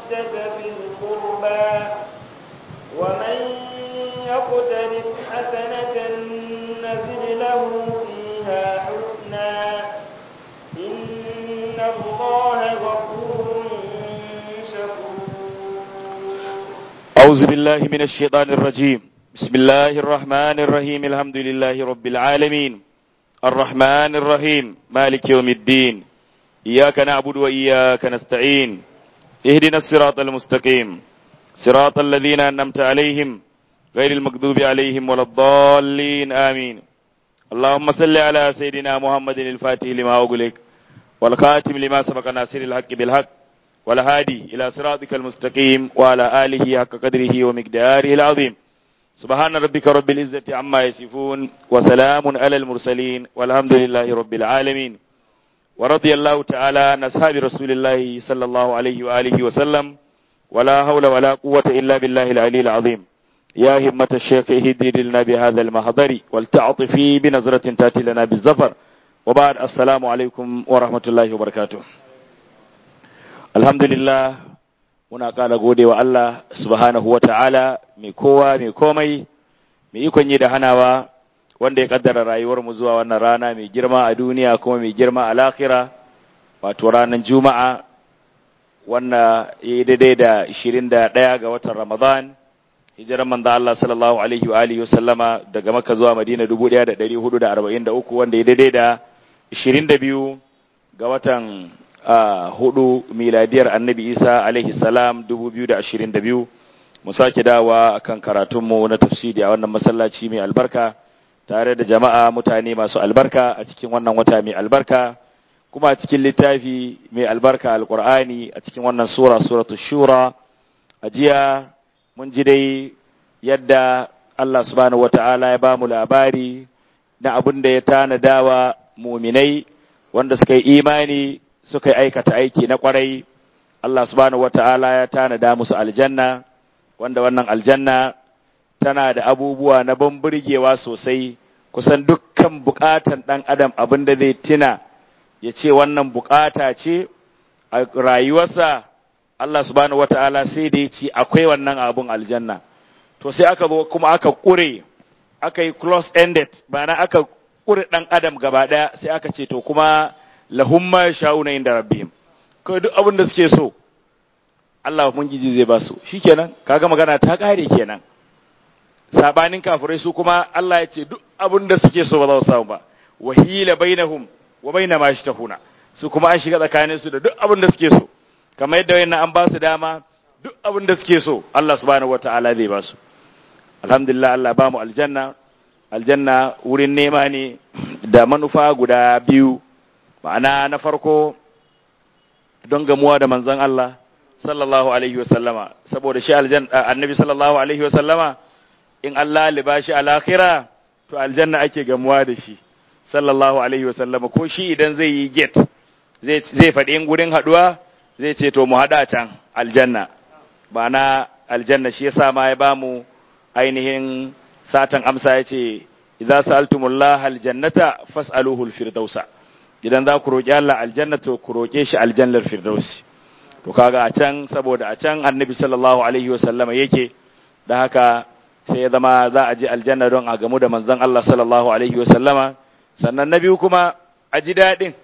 المودة في القربى ومن يقترف حسنة نزد له فيها حسنا إن الله غفور شكور. أعوذ بالله من الشيطان الرجيم. بسم الله الرحمن الرحيم. الحمد لله رب العالمين الرحمن الرحيم مالك يوم الدين إياك نعبد وإياك نستعين اهدنا الصراط المستقيم صراط الذين أنعمت عليهم غير المغضوب عليهم ولا الضالين آمين. اللهم صل على سيدنا محمد الفاتح لما أغلق والخاتم لما سبق ناصر الحق بالحق والهادي إلى صراطك المستقيم وعلى آله حق قدره ومقداره العظيم. سبحان ربك رب العزة عما يصفون وسلام على المرسلين والحمد لله رب العالمين. ورضي الله تعالى عن أصحاب رسول الله صلى الله عليه وآله وسلم ولا حول ولا قوة إلا بالله العلي العظيم. يا همة الشيخ اهدي لنا بهذا المحضر ولتعطفي بنظرة تأتي لنا بالظفر. وبعد السلام عليكم ورحمة الله وبركاته. الحمد لله muna ƙara gode wa Allah subhanahu wa ta'ala mai kowa mai komai mai ikon yi da hanawa wanda ya kaddara rayuwarmu zuwa wannan rana mai girma a duniya kuma mai girma a lahira wato ranar juma'a wannan ya yi daidai da 21 ga watan ramadan hijiran manzo Allah sallallahu alaihi wa alihi wasallama daga Makka zuwa Madina 1443 wanda ya daidai da 22 ga watan hudu miladiyar annabi Isa alaihi salam 2022 mu sake dawa akan karatunmu na tafsiri a wannan masallaci mai albarka tare da jama'a mutane masu albarka a cikin wannan wata mai albarka kuma a cikin littafi mai albarka alqur'ani a cikin wannan suratul shura a jiya mun ji dai yadda Allah subhanahu wataala ya ba mu labari na abin da ya tanadawa mu'minai wanda suka yi imani suka yi aikata aiki na kwarai. Allah subhanahu wata'ala ya tanada musu aljanna wanda wannan aljanna tana da abubuwa na ban burgewa sosai kusan dukkan bukatan dan adam abinda zai tina ya ce wannan bukata ce a rayuwarsa Allah subhanahu wata'ala sai da ya ce akwai wannan abun aljanna. To sai aka zo kuma aka kure aka yi close ended bana aka kure dan adam gaba daya sai aka ce to kuma lahum ma yasha'una inda rabbihim kai duk abin da suke so Allah mun giji zai ba su shikenan kaga magana ta kare kenan. Sabanin kafirai su kuma Allah ya ce duk abin da suke so ba za su samu ba wahila bainahum wa baina ma yashtahuna su kuma an shiga tsakanin su da duk abin da suke so kamar yadda wayannan an ba su dama duk abin da suke so Allah subhanahu wataala zai ba su. Alhamdulillah Allah ba mu aljanna wurin nema ne da manufa guda biyu. Ma'ana na farko don gamuwa da manzon Allah sallallahu alaihi wasallama saboda shi annabi sallallahu alaihi wasallama in Allah libashi alakhira to aljanna ake gamuwa da shi sallallahu alaihi wasallama ko shi idan zai yi gate zai faɗi in gurin haduwa zai ce to mu hada can aljanna ma'ana aljanna shi yasa ma ya bamu ainihin satan amsa yace idza sa'altumullaha aljannata fas'aluhu alfirdausa idan za ku roƙi Allah aljanna to ku roƙe shi aljannar firdausi. To kaga a can saboda a can annabi sallallahu alaihi wasallama yake da haka sai ya zama za a je aljanna don a gamu da manzon Allah sallallahu alaihi wasallama. Sannan na biyu kuma a ji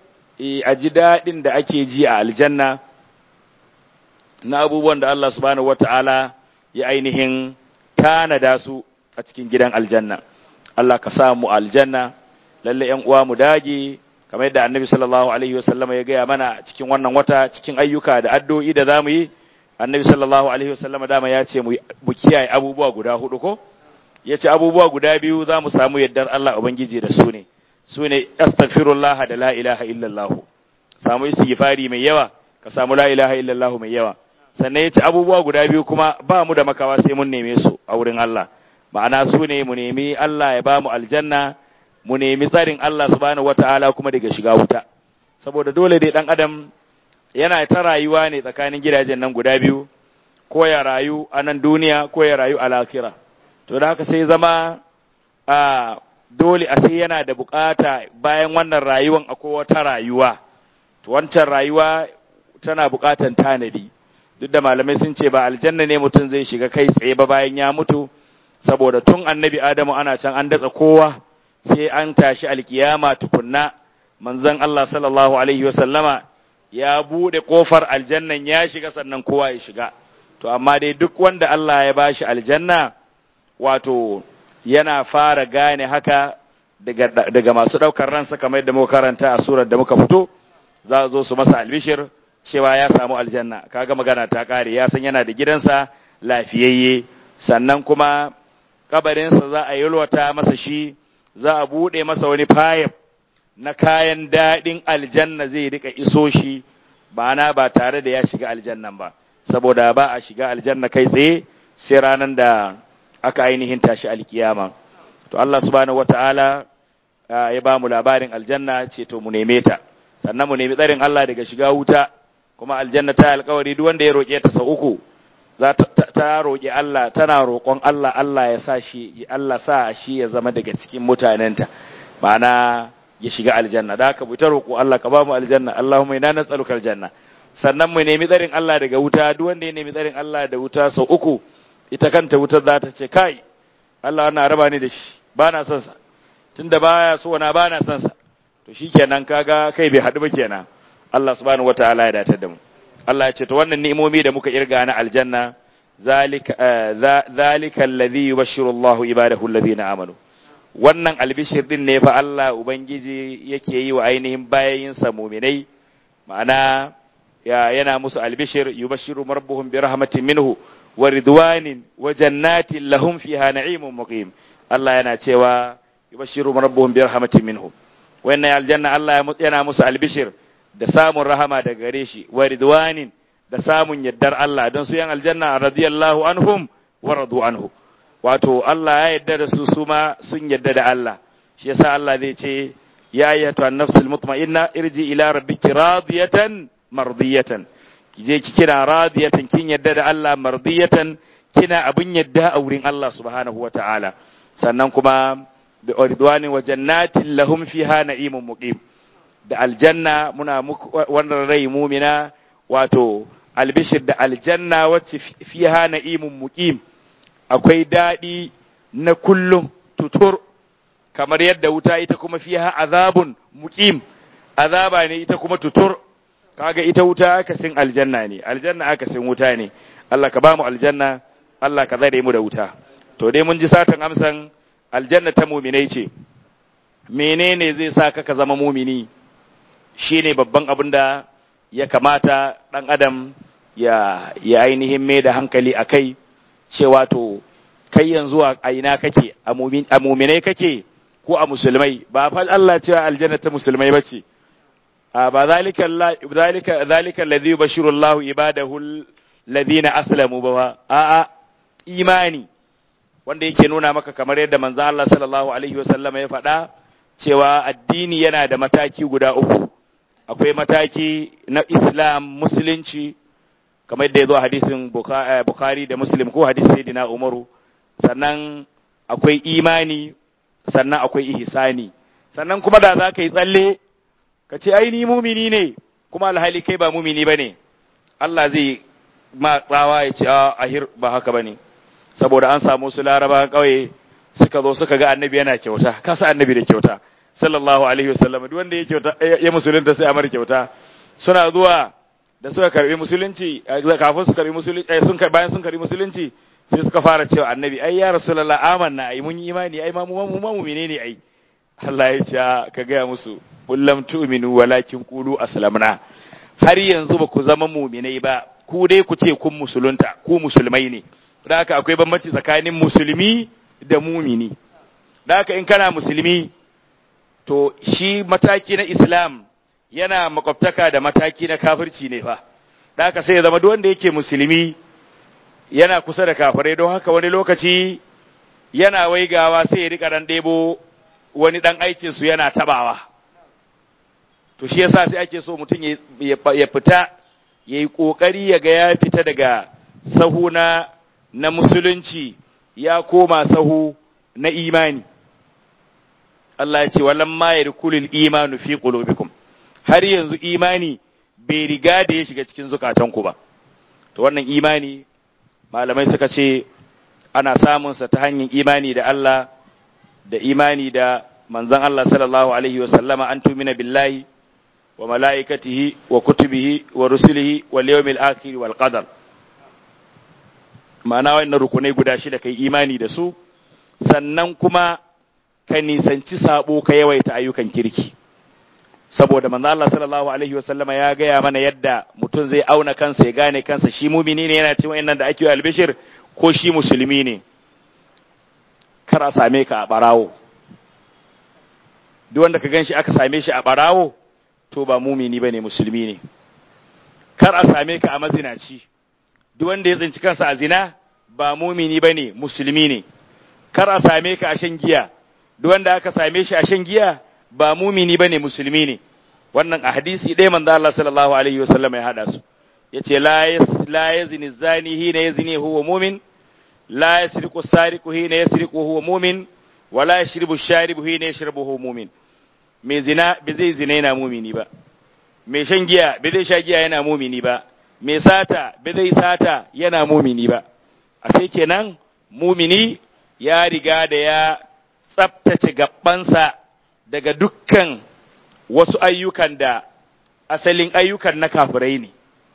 daɗin da ake ji a aljanna na abubuwan da Allah subhanahu wataala ya ainihin tanada su a cikin gidan aljanna. Allah ka sa mu aljanna lalle ƴan uwa mu dage kamar yadda annabi sallallahu alaihi wasallama ya gaya mana cikin wannan wata cikin ayyuka da addu'o'i da zamu yi. Annabi sallallahu alaihi wasallama dama ya ce mu kiyaye abubuwa guda hudu ko yace abubuwa guda biyu zamu samu yaddar Allah ubangiji da su ne astaghfirullah da la ilaha illallah. Samu istighfari mai yawa ka samu la ilaha illallah mai yawa. Sannan yace abubuwa guda biyu kuma ba mu da makawa sai mun neme su a wurin Allah. Ma'ana su ne mu nemi Allah ya ba mu aljanna mu nemi tsarin Allah subhanahu wataala kuma daga shiga wuta saboda dole dai dan adam yana ta rayuwa ne tsakanin gidajen nan guda biyu ko ya rayu a nan duniya ko ya rayu a lahira. To da haka sai zama dole a sai yana da bukata bayan wannan rayuwan akwai wata rayuwa to wancan rayuwa tana bukatan tanadi duk da malamai sun ce ba aljanna ne mutum zai shiga kai tsaye ba bayan ya mutu, saboda tun annabi Adamu ana can an datsa kowa sai an tashi alkiyama tukunna manzon Allah sallallahu alaihi wasallama ya bude kofar aljannan ya shiga sannan kowa ya shiga. To amma dai duk wanda Allah ya bashi aljanna wato yana fara gane haka daga masu daukar ransa, kamar yadda muka karanta a surar da muka fito, za zo su masa albishir cewa ya samu aljanna. Kaga magana ta kare, ya san yana da gidansa lafiyayye, sannan kuma kabarinsa za a yalwata masa shi, za a bude masa wani fayif na kayan daɗin aljanna zai rika iso shi, ba tare da ya shiga aljannan ba, saboda ba a shiga aljanna kai tsaye sai ranar da aka ainihin tashi alkiyama. To Allah subhanahu wataala ya ba mu labarin aljanna, ce to mu neme ta, sannan mu nemi tsarin Allah daga shiga wuta. Kuma aljanna ta alƙawari duk wanda ya roƙe ta sau uku za ta roƙi Allah, tana roƙon Allah, Allah ya sa shi, Allah sa shi ya zama daga cikin mutanenta, ma'ana ya shiga aljanna. Da haka mu ta roƙo Allah ka ba mu aljanna, Allahumma inna nas'aluka aljanna. Sannan mu nemi tsarin Allah daga wuta, duk wanda ya nemi tsarin Allah da wuta sau uku, ita kanta wutar za ta ce kai Allah wannan raba ni da shi, ba na son sa, tunda baya so na ba na son sa. To shikenan kaga kai bai haɗu ba kenan. Allah subhanahu wataala ya datar da mu. Allah ya ce to wannan ni'imomi da muka irga na aljanna, zalika alladhi yubashshiru Allahu ibadahu alladhina amanu. Wannan albishir din ne fa Allah ubangiji yake yi wa ainihin bayinsa mu'minai, ma'ana yana musu albishir, yubashshiru rabbuhum bi rahmatin minhu wa ridwanin wa jannatin lahum fiha na'imun muqim. Allah yana cewa yubashshiru rabbuhum bi rahmatin minhu. Wannan aljanna Allah yana musu albishir da samun rahama daga gare shi, wa ridwanin da samun yaddar Allah, don su yan aljanna radiyallahu anhum wa radu anhu. Wato Allah ya yadda da su, ma sun yadda da Allah. Shi yasa Allah zai ce ya ayyatu an-nafsul mutma'inna irji ila rabbiki radiyatan mardiyatan. Kije ki kira radiyatan, kin yadda da Allah, mardiyatan kina abin yadda a wurin Allah subhanahu wata'ala. Sannan kuma bi ridwanin wa jannatin lahum fiha na'imun muqim. Da aljanna muna wannan rai mumina, wato albishir da aljanna wacce fiha na'imun muqim, akwai daɗi na kullum tutur, kamar yadda wuta ita kuma fiha azabun muqim, azaba ne ita kuma tutur. Kaga ita wuta akasin aljanna ne, aljanna akasin wuta ne. Allah ka ba mu aljanna, Allah ka zare mu da wuta. To dai mun ji satan amsan aljanna ta muminai ce. Menene zai sa ka zama mumini? Shine babban abin da ya kamata ɗan adam ya ainihin mai da hankali a kai, cewa to kai yanzu a ina kake, a muminai kake ko a musulmai? Ba fa Allah cewa aljanna ta musulmai bace, ba zalika alladhi yubashshiru Allahu ibadahu alladhina aslamu ba, a'a imani wanda yake nuna maka, kamar yadda manzo Allah sallallahu alaihi wasallam ya faɗa cewa addini yana da mataki guda uku. Akwai mataki na Islam, musulunci, kamar yadda ya zo a hadisin Bukhari da Muslim ko hadisin Sayyidina Umaru. Sannan akwai imani, sannan akwai ihsani. Sannan kuma da za ka yi tsalle ka ce ai ni mumini ne, kuma alhali kai ba mumini bane, Allah zai ma tsawa ya ce ahir ba haka bane. Saboda an samu su Laraba kauye suka zo suka ga annabi yana kyauta, kasa annabi da kyauta sallallahu alaihi wasallam, duk wanda ya kyauta ya musulunta sai a mar kyauta. Suna zuwa da suka karbi musulunci, kafin su karbi musulunci, bayan sun karbi musulunci sai suka fara cewa annabi ai ya rasulullah amanna, ai mun yi imani, ai ma mu menene ai. Allah ya ce ka gaya musu kullam tu'minu walakin qulu aslamna. Har yanzu ba ku zama mu'minai ba, ku dai ku ce kun musulunta, ku musulmai ne. Da haka akwai bambanci tsakanin musulmi da mumini. Da haka in kana musulmi, to shi mataki na Islam yana makwabtaka da mataki na kafirci ne fa. Da haka sai ya zama duk wanda yake musulmi yana kusa da kafirai, don haka wani lokaci yana waigawa sai ya rika dan debo wani dan aikin su yana tabawa. To shi yasa sai ake so mutum ya fita, yayi kokari ya ga ya fita daga sahu na musulunci ya koma sahu na imani. Allah ya ce walamma yadkhulul imanu fi qulubikum, har yanzu imani bai riga da ya shiga cikin zukatanku ba. to wannan imani malamai suka ce ana samun sa ta hanyar imani da Allah da imani da manzon Allah sallallahu alaihi wasallama, an tumina billahi wa mala'ikatihi wa kutubihi wa rusulihi wal yawmil akhir wal qadar. Ma'ana wannan rukunai guda shida kai imani da su, sannan kuma ka nisanci sabo, ka yawaita ayyukan kirki. Saboda manzo Allah sallallahu alaihi wasallama ya gaya mana yadda mutum zai auna kansa ya gane kansa shi mumini ne yana cikin wayannan da ake yi albishir ko shi musulmi ne. Kar a same ka a barawo. Duk wanda ka ganshi aka same shi a barawo to ba mumini bane, musulmi ne. Kar a same ka a mazinaci. Duk wanda ya tsinci kansa a zina ba mumini bane, musulmi ne. Kar a same ka a shan giya. Duk wanda aka same shi a shan giya ba mumini bane, musulmi ne. Wannan a hadisi ɗaya manzo Allah sallallahu alaihi wasallam ya hada su. Yace la yazni zani hina yazni huwa mu'min, la yasriqu sariqu hina yasriqu huwa mu'min, wa la yashrabu sharibu hina yashrabu huwa mu'min. Mai zina bai zai zina yana mumini ba. Mai shan giya bai zai sha giya yana mumini ba. Mai sata bai zai sata yana mumini ba. A sai kenan mumini ya riga da ya tsaftace gabansa daga dukkan wasu ayyukan da asalin ayyukan na kafirai ne.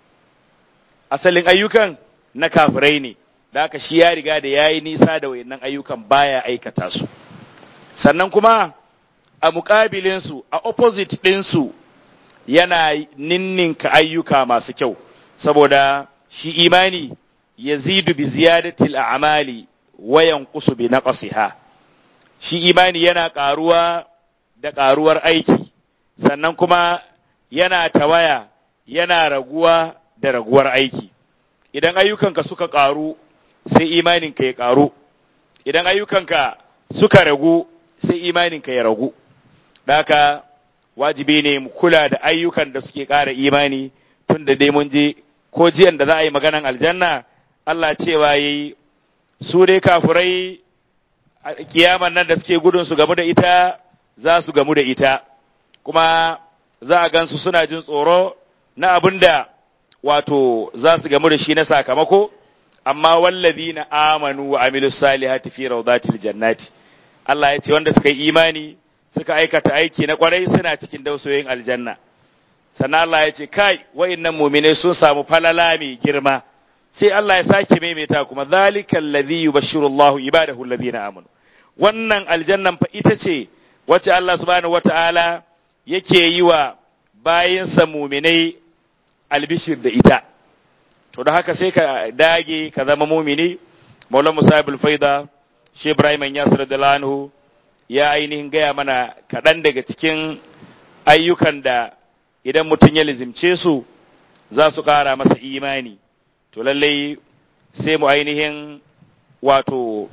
Asalin ayyukan na kafirai ne. Da haka shi ya riga da yayi nisa da wayannan ayyukan, baya aikata su. Sannan kuma a muƙabilinsu, a opposite ɗinsu, yana ninninka ayyuka masu kyau, saboda shi imani yazidu bi ziyadatil a'mali wa yanqusu bi naqsiha. Shi imani yana ƙaruwa da ƙaruwar aiki, sannan kuma yana tawaya, yana raguwa da raguwar aiki. Idan ayyukanka suka ƙaru, sai imaninka ya ƙaru. Idan ayyukanka suka ragu, sai imaninka ya ragu. Daka wajibi ne mu kula da ayyukan da suke ƙara imani, tun da dai mun je ko jiyan da za a yi maganan aljanna, Allah cewa yayi su dai kafurai kiyaman nan da suke gudun su gamu da ita, za su gamu da ita, kuma za a gansu suna jin tsoro na abinda wato za su gamu da shi na sakamako. Amma wallazina amanu wa amilus salihati fi rawdatil jannati, Allah ya ce wanda suka yi imani suka aikata aiki na kwarai suna cikin dausayoyin aljanna. Sannan Allah ya ce kai wa'innan mu'minai sun samu falala mai girma. Sai Allah ya sake maimaita kuma zalikal ladhi yubashshiru Allahu ibadahu alladhina amanu. Wannan aljannan fa ita ce wacce Allah subhanahu wata'ala yake yi wa bayinsa mu'minai albishir da ita. To da haka sai ka dage ka zama mu'mini. Maulana Musa ibn Faida, Sheikh Ibrahim Yasir radiyallahu anhu ya ainihin gaya mana kaɗan daga cikin ayyukan da idan mutum ya lizimce su za su ƙara masa imani. To lallai sai mu ainihin wato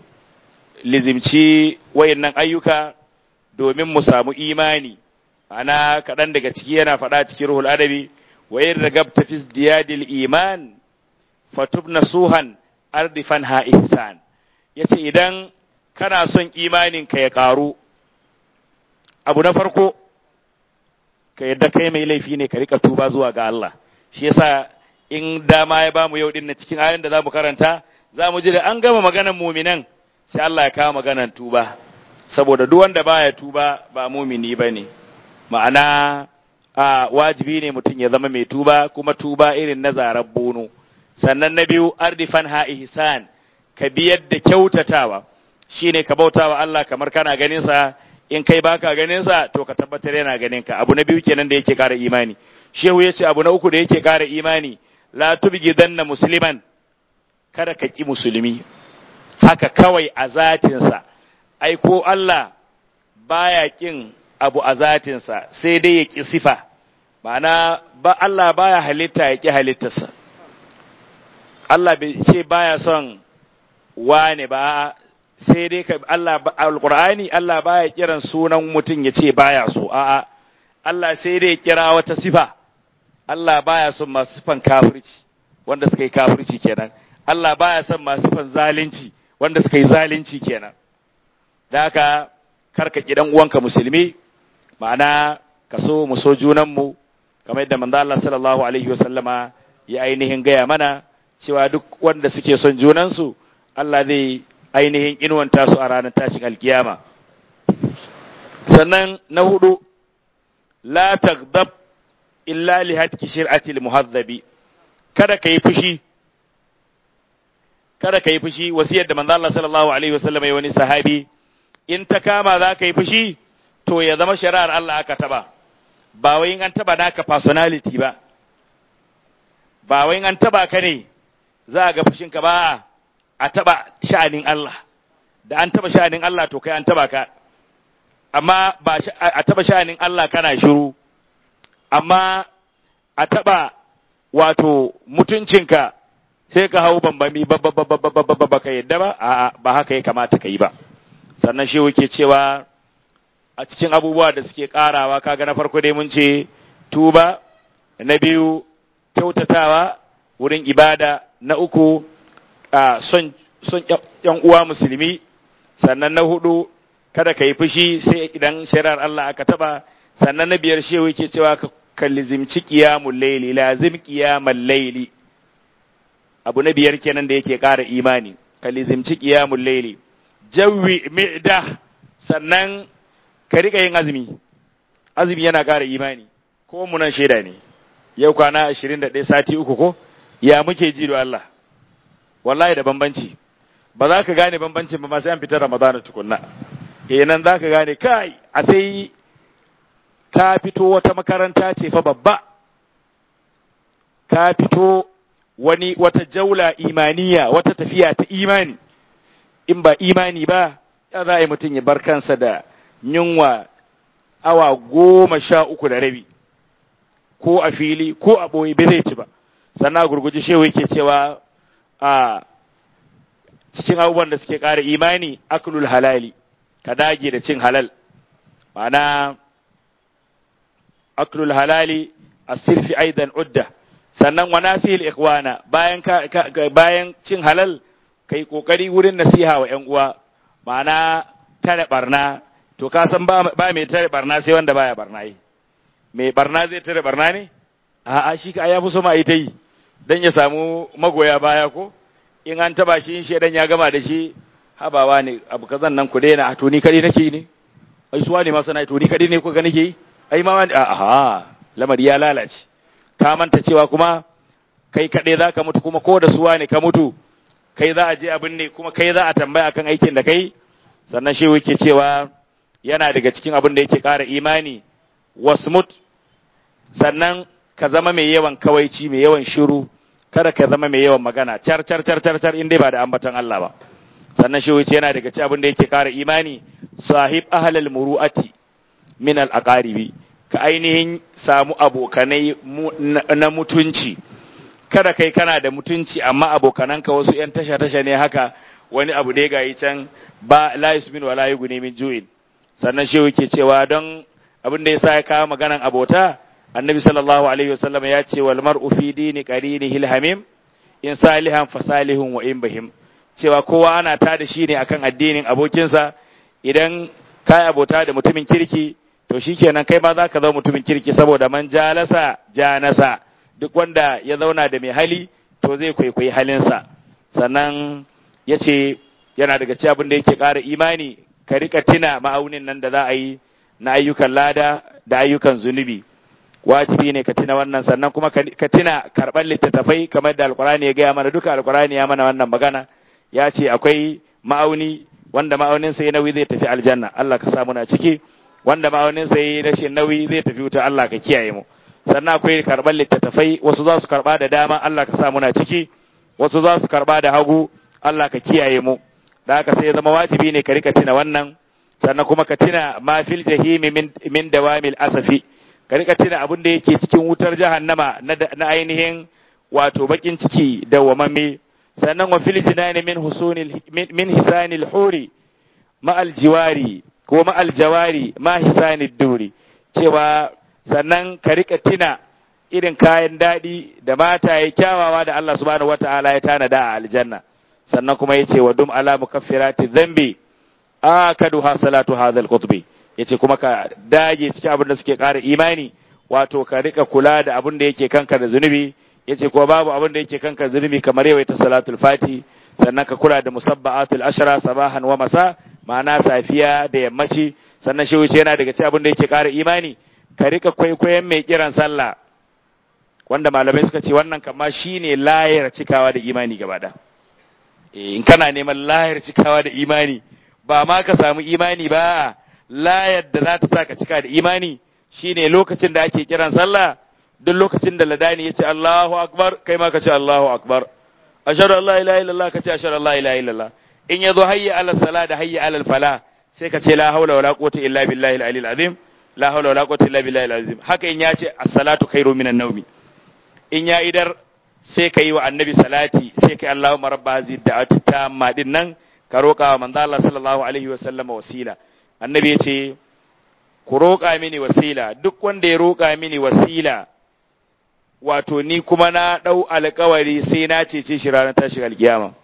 lizimci wayannan ayyuka domin mu samu imani. Ana kaɗan daga ciki yana faɗa cikin ruhul adabi, wa yin ragabta fi diyadil iman fatub nasuhan ardifan ha ihsan. Yace idan kana son imaninka ya ƙaru, abu na farko ka yadda kai mai laifi ne, ka rika tuba zuwa ga Allah. Shi yasa in dama ya bamu yau din na cikin ayoyin da zamu karanta, zamu ji da an gama maganar mu'minan sai Allah ya kawo maganar tuba, saboda duk wanda baya tuba ba mu'mini bane. Ma'ana wajibi ne mutum ya zama mai tuba, kuma tuba irin na zarar bono. Sannan na biyu, ardifan ha ihsan, ka biyar da kyautatawa, shine ka bautawa Allah kamar kana ganin sa. In kai baka ganin sa to ka tabbatar yana ganin ka. Abu na biyu kenan da yake ƙara imani. Shehu yace abu na uku da yake ƙara imani, la tubghidanna musliman, kada ka ki musulmi haka kawai a zatin sa. Ai ko Allah baya kin abu a zatin sa, sai dai ya ki sifa. Ma'ana ba Allah baya halitta ya ki halittarsa. Allah bai ce baya son wane ba, sai dai ka Allah alqur'ani Allah baya kiran sunan mutum ya ce baya so. A'a, Allah sai dai kira wata sifa. Allah baya son masu sifan kafirci, wanda suka yi kafirci kenan. Allah baya son masu sifan zalunci, wanda suka yi zalunci kenan. Da haka karka kidan uwanka musulmi, ma'ana ka so mu so junanmu, kamar yadda manzo Allah sallallahu alaihi wasallama ya ainihin gaya mana cewa duk wanda suke son junansu Allah zai ainihin inuwanta su a ranar tashin alkiyama. Sannan na hudu, la taghdab illa li hatki shir'atil muhadhabi, kada kai fushi, wasiyar da manzo Allah sallallahu alaihi wasallam ya wani sahabi, in ta kama za ka yi fushi to ya zama shari'ar Allah aka taba, ba wai in an taba naka personality ba, ba wai in an taba ka ne za a ga fushinka ba, a taba sha'anin Allah, da an taba sha'anin Allah to kai an taba ka, amma ba a taba sha'anin Allah kana shiru, amma a taba wato mutuncinka sai ka hau bambami ba ka yadda ba, a'a ba haka ya kamata ka yi ba. Sannan shi wuke cewa a cikin abubuwa da suke karawa, kaga na farko dai mun ce tuba, na biyu kyautatawa wurin ibada, na uku son yan uwa musulmi, sannan na hudu kada ka yi fushi sai idan shari'ar Allah aka taba, sannan na biyar shehu yake cewa ka lizimci qiyamul layli, lazim qiyamal layli, abu na biyar kenan da yake ƙara imani, ka lizimci qiyamul layli. Jawi mi'da, sannan ka rika yin azumi yana ƙara imani, ko munan shaida ne yau kwana 21 sati uku ko ya muke ji da Allah, wallahi da bambanci, ba za ka gane bambancin ba ma sai an fitar Ramadana tukunna, nan za ka gane kai a sai ka fito wata makaranta ce fa babba, ka fito wata jaula imaniya, wata tafiya ta imani. In ba imani ba, ya za a yi mutum ya bar kansa da yunwa awa 13:30 ko a fili ko a ɓoye bai zai ci ba. Sannan gurguji shehu yake cewa a cikin abubuwan da suke ƙara imani, aklul halali, ka dage da cin halal, ma'ana aklul halali asirfi aidan udda. Sannan wa nasihil ikhwana, bayan cin halal kai kokari wurin nasiha wa ƴan uwa, ma'ana tare barna. To ka san ba mai tare barna sai wanda baya barna yi. Mai barna zai tare barna ne? A'a, shi ka ya fi so ma ita yi dan ya samu magoya baya ko in an taba shi shedan ya gama da shi, habawa ne abu kazan nan ku daina, to ni kadai nake yi ne, ai suwa ne ma sana, to ni kadai ne ku ga nake yi, ai ma aha, lamari ya lalace. Ka manta cewa kuma kai kadai zaka mutu, kuma ko da suwa ne ka mutu kai za a je abin ne, kuma kai za a tambaya akan aikin da kai. Sannan shi yake cewa yana daga cikin abin da yake ƙara imani, wasmut, sannan ka zama mai yawan kawaici, mai yawan shiru, kada ka zama mai yawan magana car in dai ba da ambaton Allah ba. Sannan shi yake yana daga cikin abin da yake ƙara imani, sahib ahlal muru'ati min al aqaribi, ka ainihin samu abokanai na mutunci. Kada kai kana da mutunci amma abokananka wasu ‘yan tasha-tasha ne haka, wani abu dai gayi can ba la yusmin wa la yughni min ju'in. Sannan shehu yake cewa don abin da yasa ya kawo maganan abota, annabi sallallahu alaihi wasallam ya ce wal mar'u fi dini qarinihi hamim in salihan fa salihun wa in bahim, cewa kowa ana ta da shi ne akan addinin abokinsa. Idan kai abota da mutumin kirki to shikenan kai ma zaka zama mutumin kirki, saboda man jalasa janasa, duk wanda ya zauna da mai hali to zai kwaikwayi halinsa. Sannan ya ce yana daga ci abin da yake ƙara imani, ka rika tuna ma'aunin nan da za a yi na ayyukan lada da ayyukan zunubi, wajibi ne ka tuna wannan. Sannan kuma ka tuna karɓar littattafai, kamar da alkurani ya gaya mana, duka alkurani ya mana wannan magana, ya ce akwai ma'auni wanda ma'aunin sai nauyi zai tafi aljanna, Allah ka samu na ciki, wanda ma'aunin sai rashin nauyi zai tafi wuta, Allah ka kiyaye mu. Sannan akwai karɓar littattafai, wasu za su karɓa da dama, Allah ka sa muna ciki, wasu za su karɓa da hagu, Allah ka kiyaye mu. Da haka sai ya zama wajibi ne ka rika tuna wannan. Sannan kuma ka tuna ma fil jahimi min dawamil asafi, ka rika tuna abin da yake cikin wutar jahannama na ainihin wato bakin ciki dawwamamme. Sannan wa fil jinani min hisanil huri ma al jiwari ko ma al jawari ma hisanid duri, cewa sannan ka rika tuna irin kayan daɗi da mataye kyawawa da Allah subhanahu wata'ala ya tanada a aljanna. Sannan kuma yace wa dum ala mukaffirati dhanbi akaduha salatu hadhal qutbi, yace kuma ka dage cikin abin da suke ƙara imani, wato ka rika kula da abin da yake kanka da zunubi, yace ko babu abin da yake kanka zunubi kamar yawaita salatul fati, sannan ka kula da musabba'atul ashra sabahan wa masa, ma'ana safiya da yammaci. Sannan shi wuce yana daga cikin abin da yake ƙara imani, ka rika kwaikwayon mai kiran sallah, wanda malamai suka ce wannan kama shine layar cikawa da imani gaba da. In kana neman layar cikawa da imani, ba ma ka samu imani ba, layar da za ta sa ka cika da imani shine lokacin da ake kiran sallah, duk lokacin da ladani ya ce Allahu akbar, kai ma ka ce Allahu akbar, ashhadu an la ilaha illallah, ka ce ashhadu an la ilaha illallah. In yazo hayya alal sala da hayya alal fala, sai ka ce la haula wala quwwata illa billahi al-aliyyil azim, la haula wala quwwata illa billahi al-azim. Haka in ya ce as-salatu khairu minan nawmi, in ya idar sai ka yi wa annabi salati, sai ka yi Allahumma rabba hazihi da'ati tamma din nan, ka roƙa wa manzo Allah sallallahu alaihi wa sallam wasila. Annabi ya ce ku roƙa mini wasila, duk wanda ya roƙa mini wasila, wato ni kuma na ɗau alƙawari sai na cece shi ranar tashin alkiyama.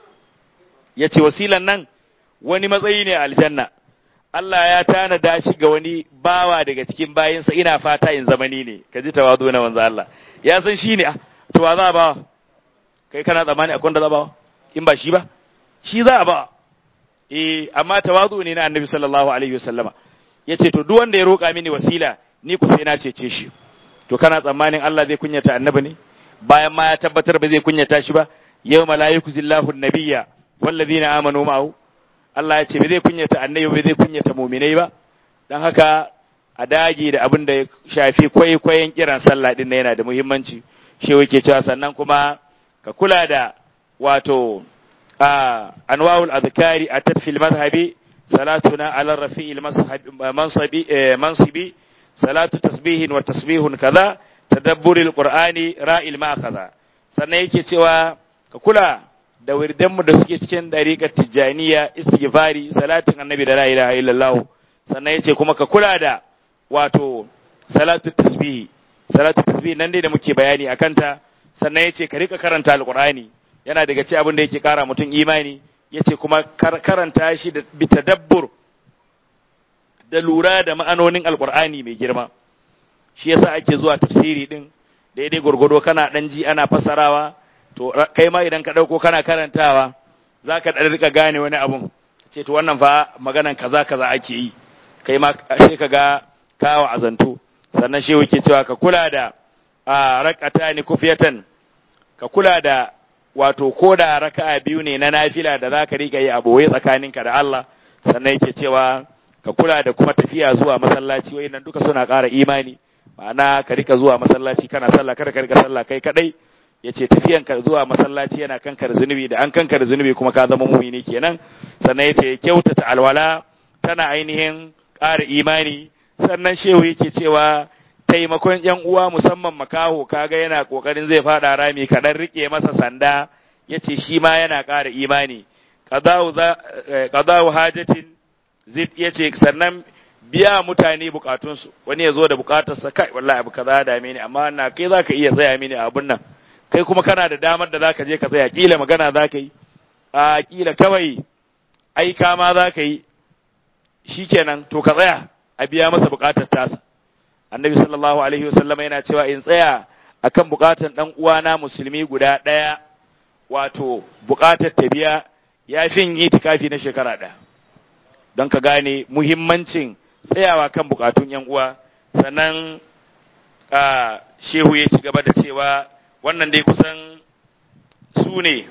Ya ce wasilan nan wani matsayi ne a aljanna, Allah ya tanada shi ga wani bawa daga cikin bayinsa, ina fata in zamani ne, ka ji tawazu na manzo Allah. Ya san shi ne, to wa za a bawa? Kai kana tsammani akwai wanda za a bawa? In ba shi ba? Shi za a bawa. Amma tawazu ne na annabi sallallahu alaihi wasallama. Ya ce to duk wanda ya roƙa mini wasila, ni ku sai na cece shi. To kana tsammanin Allah zai kunyata annabi ne? Bayan ma ya tabbatar ba zai kunyata shi ba, yau mala'iku zillahu nabiyya wallazina amanu ma'ahu. Allah ya ce ba zai kunyata annabi, ba zai kunyata mu'minai ba. Dan haka a dage da abin da ya shafi kwaikwayon kiran sallah din yana da muhimmanci. Shi yake cewa sannan kuma ka kula da wato anwa'ul azkari atat fil madhhabi, salatuna ala rafi'il mansibi, salatu tasbihin wa tasbihun kaza, tadabburil qur'ani ra'il ma kaza. Sannan yake cewa ka kula da wirdanmu da suke cikin dariƙar tijjaniya, istighfari, salatin annabi da la ilaha illallah. Sannan yace kuma ka kula da wato salatu tasbihi nan dai da muke bayani akan ta. Sannan yace ka rika karanta alqur'ani, yana daga cikin abin da yake kara mutum imani. Yace kuma karanta shi da bitadabbur, da lura da ma'anonin alqur'ani mai girma. Shi yasa ake zuwa tafsiri din daidai gurgudo, kana dan ji ana fasarawa, to kai ma idan ka dauko kana karantawa zaka dan rika gane wani abun, ce to wannan fa maganan kaza kaza ake yi, kai ma sai ka ga kawo azantu. Sannan shi yake cewa ka kula da rak'atani kufiyatan, ka kula da wato koda raka'a biyu ne na nafila da zaka rika yi a boye tsakaninka da Allah. Sannan yake cewa ka kula da kuma tafiya zuwa masallaci, wayannan duka suna ƙara imani. Ma'ana ka rika zuwa masallaci kana sallah, kada ka rika sallah kai kadai. Yace tafiyan ka zuwa masallaci yana kankar zunubi, da an kankar zunubi kuma ka zama mu'mini kenan. Sannan yace kyautata alwala tana ainihin ƙara imani. Sannan shehu yake cewa taimakon yan uwa, musamman makaho, kaga yana kokarin zai fada rami, ka dan rike masa sanda, yace shi ma yana ƙara imani. Qada'u hajatin zid, yace sannan biya mutane bukatunsu. Wani ya zo da bukatarsa, kai wallahi abu kaza dame ni, amma na kai zaka iya tsaya mini a abun nan, kai kuma kana da damar da zaka je ka tsaya, kila magana zaka yi, kila kawai aika ma zaka yi, shikenan to ka tsaya a biya masa bukatar tasa. Annabi sallallahu alaihi wasallam yana cewa in tsaya akan bukatar dan uwana musulmi guda daya, wato bukatar ta biya, yafi yin itikafi na shekara daya. Don ka gane muhimmancin tsayawa kan bukatun yan uwa. Sannan shehu ya ci gaba da cewa wannan dai kusan su ne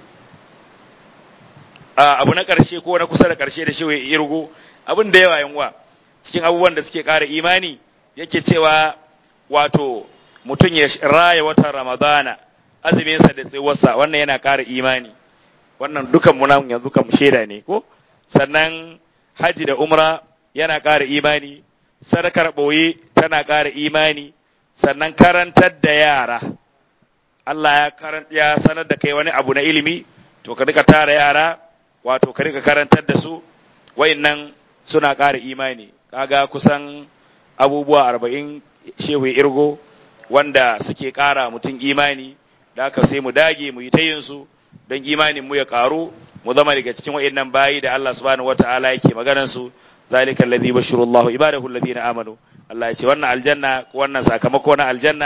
abu na ƙarshe ko na kusa da ƙarshe da shehu ya irgo. Abin da yawa yan uwa cikin abubuwan da suke ƙara imani, yake cewa wato mutum ya raya watan Ramadana, azuminsa da tsayuwarsa, wannan yana ƙara imani. Wannan dukan mu nan yanzu kan shaida ne ko. Sannan haji da umra yana ƙara imani, sadakar ɓoye tana ƙara imani. Sannan karantar da yara, Allah ya sanar da kai wani abu na ilimi, to ka rika tara yara, wato ka rika karantar da su, wayannan suna ƙara imani. Kaga kusan abubuwa 40 shehu irgo wanda suke ƙara mutum imani. Da haka sai mu dage mu yi ta yin su don imanin mu ya ƙaru, mu zama daga cikin wayannan bayi da Allah subhanahu wataala yake maganar su. Zalika alladhi bashirallahu ibadahu alladhina amanu. Allah ya ce wannan aljanna, wannan sakamako na aljanna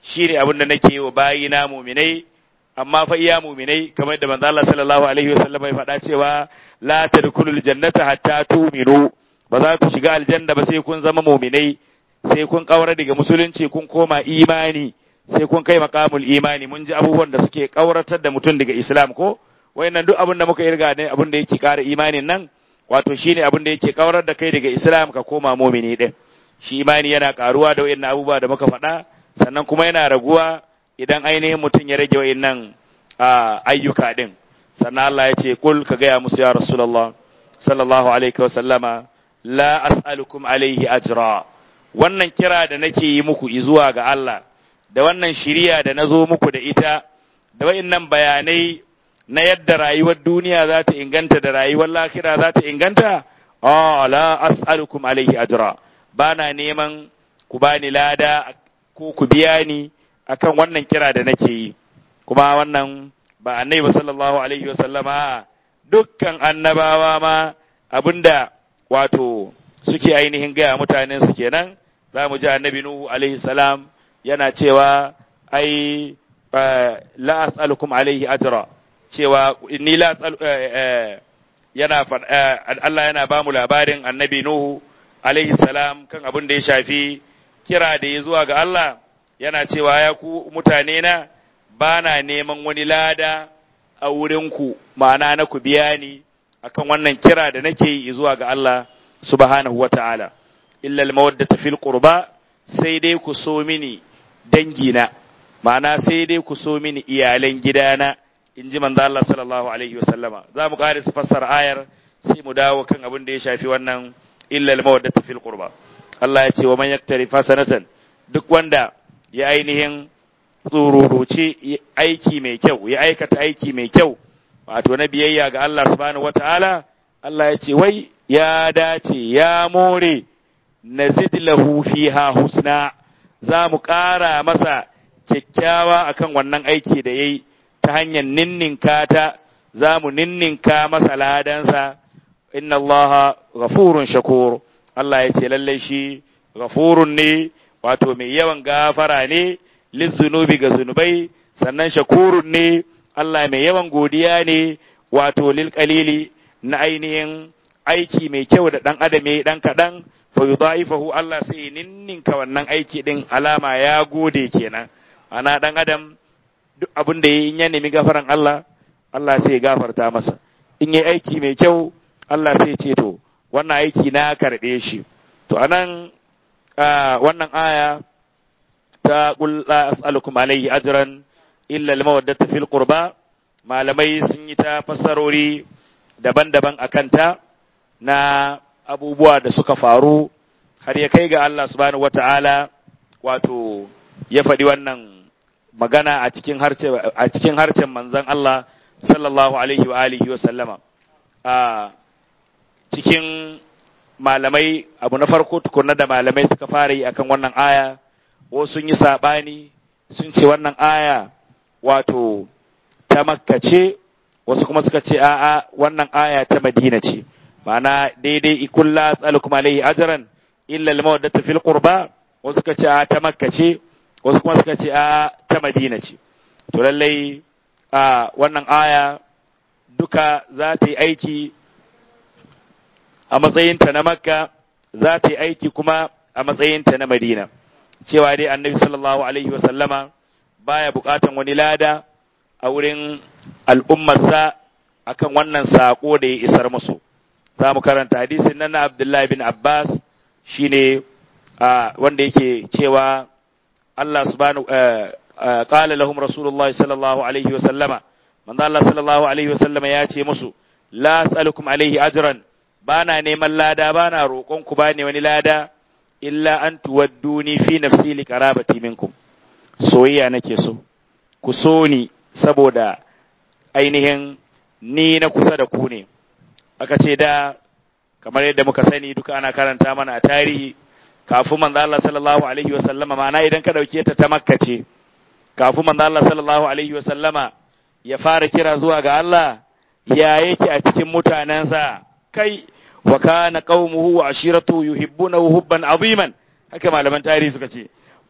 shine abin da nake yi wa bayina mu'minai amma fa iya mu'minai kamar da manzo Allah sallallahu alaihi wasallam ya faɗa cewa la tadkhulul jannata hatta tu'minu ba za ku shiga aljanna ba sai kun zama mu'minai sai kun kaura daga musulunci kun koma imani sai kun kai maqamul imani. Mun ji abubuwan da suke kauratar da mutum daga islam ko wayannan duk abin da muka irga ne abin da yake ƙara imanin nan wato shine abin da yake kaurar da kai daga islam ka koma mu'mini din. Shi imani yana karuwa da wayannan abubuwa da muka faɗa sannan kuma yana raguwa idan ainihin mutum ya rage wayannan ayyuka din. Sannan Allah ya ce kul ka gaya musu ya rasulullah sallallahu alaihi wa sallama la as'alukum alaihi ajra. Wannan kira da nake yi muku zuwa ga Allah da wannan shiriya da nazo muku da ita da wayannan bayanai na yadda rayuwar duniya za ta inganta da rayuwar lahira za ta inganta, la as'alukum alaihi ajra, bana neman ku bani lada ko ku biya ni akan wannan kira da nake yi. Kuma wannan ba annabi sallallahu alaihi wasallama dukkan annabawa ma abinda wato suke ainihin gaya mutanen su kenan. Za mu ji annabi Nuhu alaihi salam yana cewa ai la as'alukum alaihi ajra, cewa inni la yana Allah yana ba mu labarin annabi Nuhu alaihi salam kan abin da ya shafi kira da ya zuwa ga Allah, yana cewa ya ku mutane na bana neman wani lada a wurinku, ma'ana na ku biya ni akan wannan kira da nake yi zuwa ga Allah subhanahu wata'ala, illa al-mawaddata fil qurba, sai dai ku so mini dangina, ma'ana sai dai ku so mini iyalan gidana, in ji manzo Allah sallallahu alaihi wasallama. Za mu ƙara fassara ayar sai mu dawo kan abin da ya shafi wannan illa al-mawaddata fil qurba. Allah ya ce wa man yaktari fasanatan, duk wanda ya ainihin tsururuce aiki mai kyau, ya aikata aiki mai kyau wato na biyayya ga Allah subhanahu wataala, Allah ya ce wai ya dace ya more nazid lahu fiha husna, za mu ƙara masa kyakkyawa akan wannan aiki da yayi ta hanyar ninninka ta, za mu ninninka masa ladansa. Inna Allaha ghafurun shakur, Allah ya ce lallai shi ghafurun ne wato mai yawan gafara ne lizzunubi ga zunubai, sannan shakurun ne Allah mai yawan godiya ne wato lil qalili na ainihin aiki mai kyau da dan adam yayi dan kadan fa yudaifahu, Allah sai ninninka wannan aiki din, alama ya gode kenan. Ana dan adam duk abin da yayi in ya nemi gafaran Allah, Allah sai ya gafarta masa. In yayi aiki mai kyau, Allah sai ya ce to wannan aiki na karbe shi. To anan wannan aya ta qul la as'alukum alayhi ajran illa al-mawaddata fil qurba, malamai sun yi ta fassarori daban-daban akan ta na abubuwa da suka faru har ya kai ga Allah subhanahu wata'ala wato ya faɗi wannan magana a cikin harshen manzon Allah sallallahu alaihi wa alihi wa sallama. Cikin malamai abu na farko tukunna da malamai suka fara yi akan wannan aya, wasu sun yi sabani sun ce wannan aya wato ta Makka ce, wasu kuma suka ce a'a wannan aya ta Madina ce. Ma'ana daidai ikulla tsalukum alaihi ajran illa al-mawaddata fil qurba, wasu suka ce ta Makka ce, wasu kuma suka ce ta Madina ce. To lallai wannan aya duka za ta yi aiki a matsayinta na Makka, za ta yi aiki kuma a matsayinta na Madina. Cewa dai Annabi sallallahu alaihi wa sallama baya bukatan wani lada a wurin al'ummarsa akan wannan sako da ya isar musu. Za mu karanta hadisin nan na Abdullahi bin Abbas, shine wanda yake cewa Allah subhanahu qala lahum Rasulullah sallallahu alaihi wa sallama, manzo Allah sallallahu alaihi wa sallama ya ce musu la as'alukum alaihi ajran, bana neman lada, bana roƙon ku bani wani lada, illa an tuwadduni fi nafsi li qarabati minkum, soyayya nake so ku so ni saboda ainihin ni na kusa da ku ne. Aka ce da kamar yadda muka sani duka ana karanta mana a tarihi, kafin manzo Allah sallallahu alaihi wa sallama, ma'ana idan ka dauke ta Makka ce, kafin manzo Allah sallallahu alaihi wa sallama ya fara kira zuwa ga Allah, ya yake a cikin mutanensa, kai wa kana qaumuhu wa ashiratuhu yuhibbunahu hubban aziman, haka malaman tarihi suka ce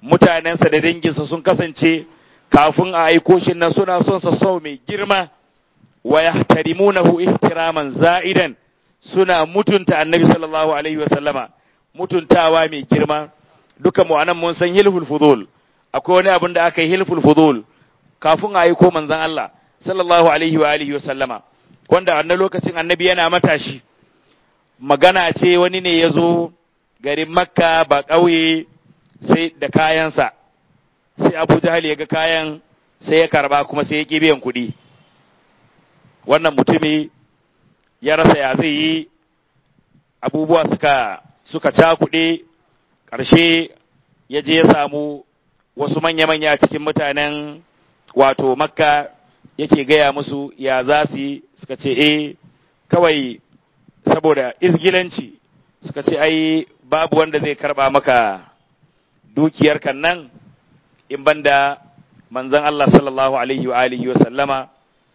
mutanensa da danginsa sun kasance kafin a aiko shi nan suna son sa sau mai girma wa yahtarimunahu ihtiraman za'idan suna mutunta annabi sallallahu alaihi wa sallama mutuntawa mai girma. Duka mu anan mun san hilful fudul, akwai wani abin da aka yi hilful fudul kafin a aiko manzon Allah sallallahu alaihi wa alihi wa sallama, wanda a lokacin annabi yana matashi. Magana ce wani ne ya zo garin Makka ba ƙauye sai da kayansa, sai Abu Jahal ya ga kayan sai ya karba kuma sai ya ƙi biyan kuɗi. Wannan mutumi ya rasa ya zai yi, abubuwa suka cakuɗe, ƙarshe ya je ya samu wasu manya-manya cikin mutanen wato Makka yake gaya musu ya za su yi, suka ce kawai saboda izgilanci suka ce ai babu wanda zai karba maka dukiyar kan nan in banda manzon Allah sallallahu alaihi wa alihi wa sallama.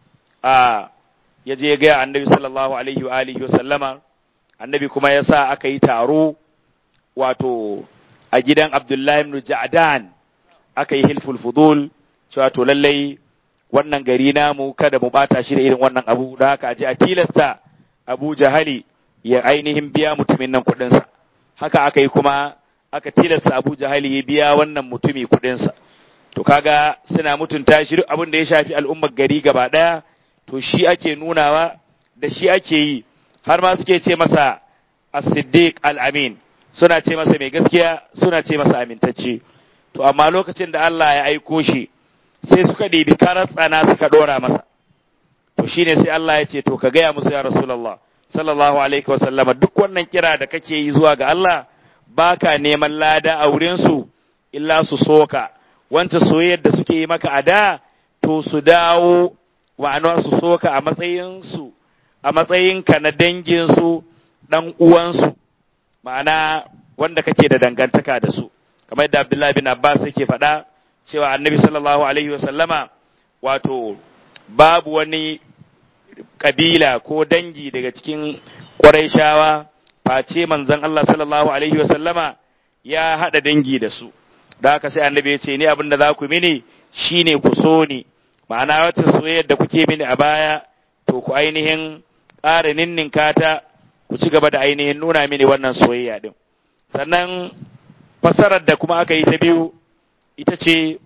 Ya je ga annabi sallallahu alaihi wa alihi wa sallama, annabi kuma ya sa aka yi taro wato a gidan Abdullahi ibn Ja'dan aka yi hilful fudul cewa to lallai wannan gari namu kada mu bata shi da irin wannan abu, da haka aje a tilasta Abu Jahali ya ainihin biya mutumin nan kuɗinsa. Haka aka yi kuma aka tilasta Abu Jahali ya biya wannan mutumi kuɗinsa. To kaga suna mutunta shi, duk abin da ya shafi al'ummar gari gaba ɗaya to shi ake nunawa da shi ake yi, har ma suke ce masa as-siddiq al-amin, suna ce masa mai gaskiya, suna ce masa amintacce. To amma lokacin da Allah ya aiko shi sai suka ɗibi karar tsana suka ɗora masa. To shine sai Allah ya ce to ka gaya musu ya Rasulullah sallallahu alaihi wasallama, duk wannan kira da kake yi zuwa ga Allah baka neman lada a wurin su illa su soka, wancan soyayyar da suke yi maka a da to su dawo ma'ana su soka a matsayin su, a matsayinka na dangin su, dan uwan su, ma'ana wanda kake da dangantaka da su. Kamar yadda Abdullahi bin Abbas yake faɗa cewa annabi sallallahu alaihi wasallama wato babu wani kabila ko dangi daga cikin Qurayshawa face manzon Allah sallallahu alaihi wasallama ya hada dangi da su. Da haka sai annabi ya ce ni abinda za ku mini shine ku so ni, ma'ana wata soyayya da kuke mini a baya to ku ainihin ƙara ninninka ta, ku ci gaba da ainihin nuna mini wannan soyayya din. Sannan fasarar da kuma aka yi ta biyu ita ce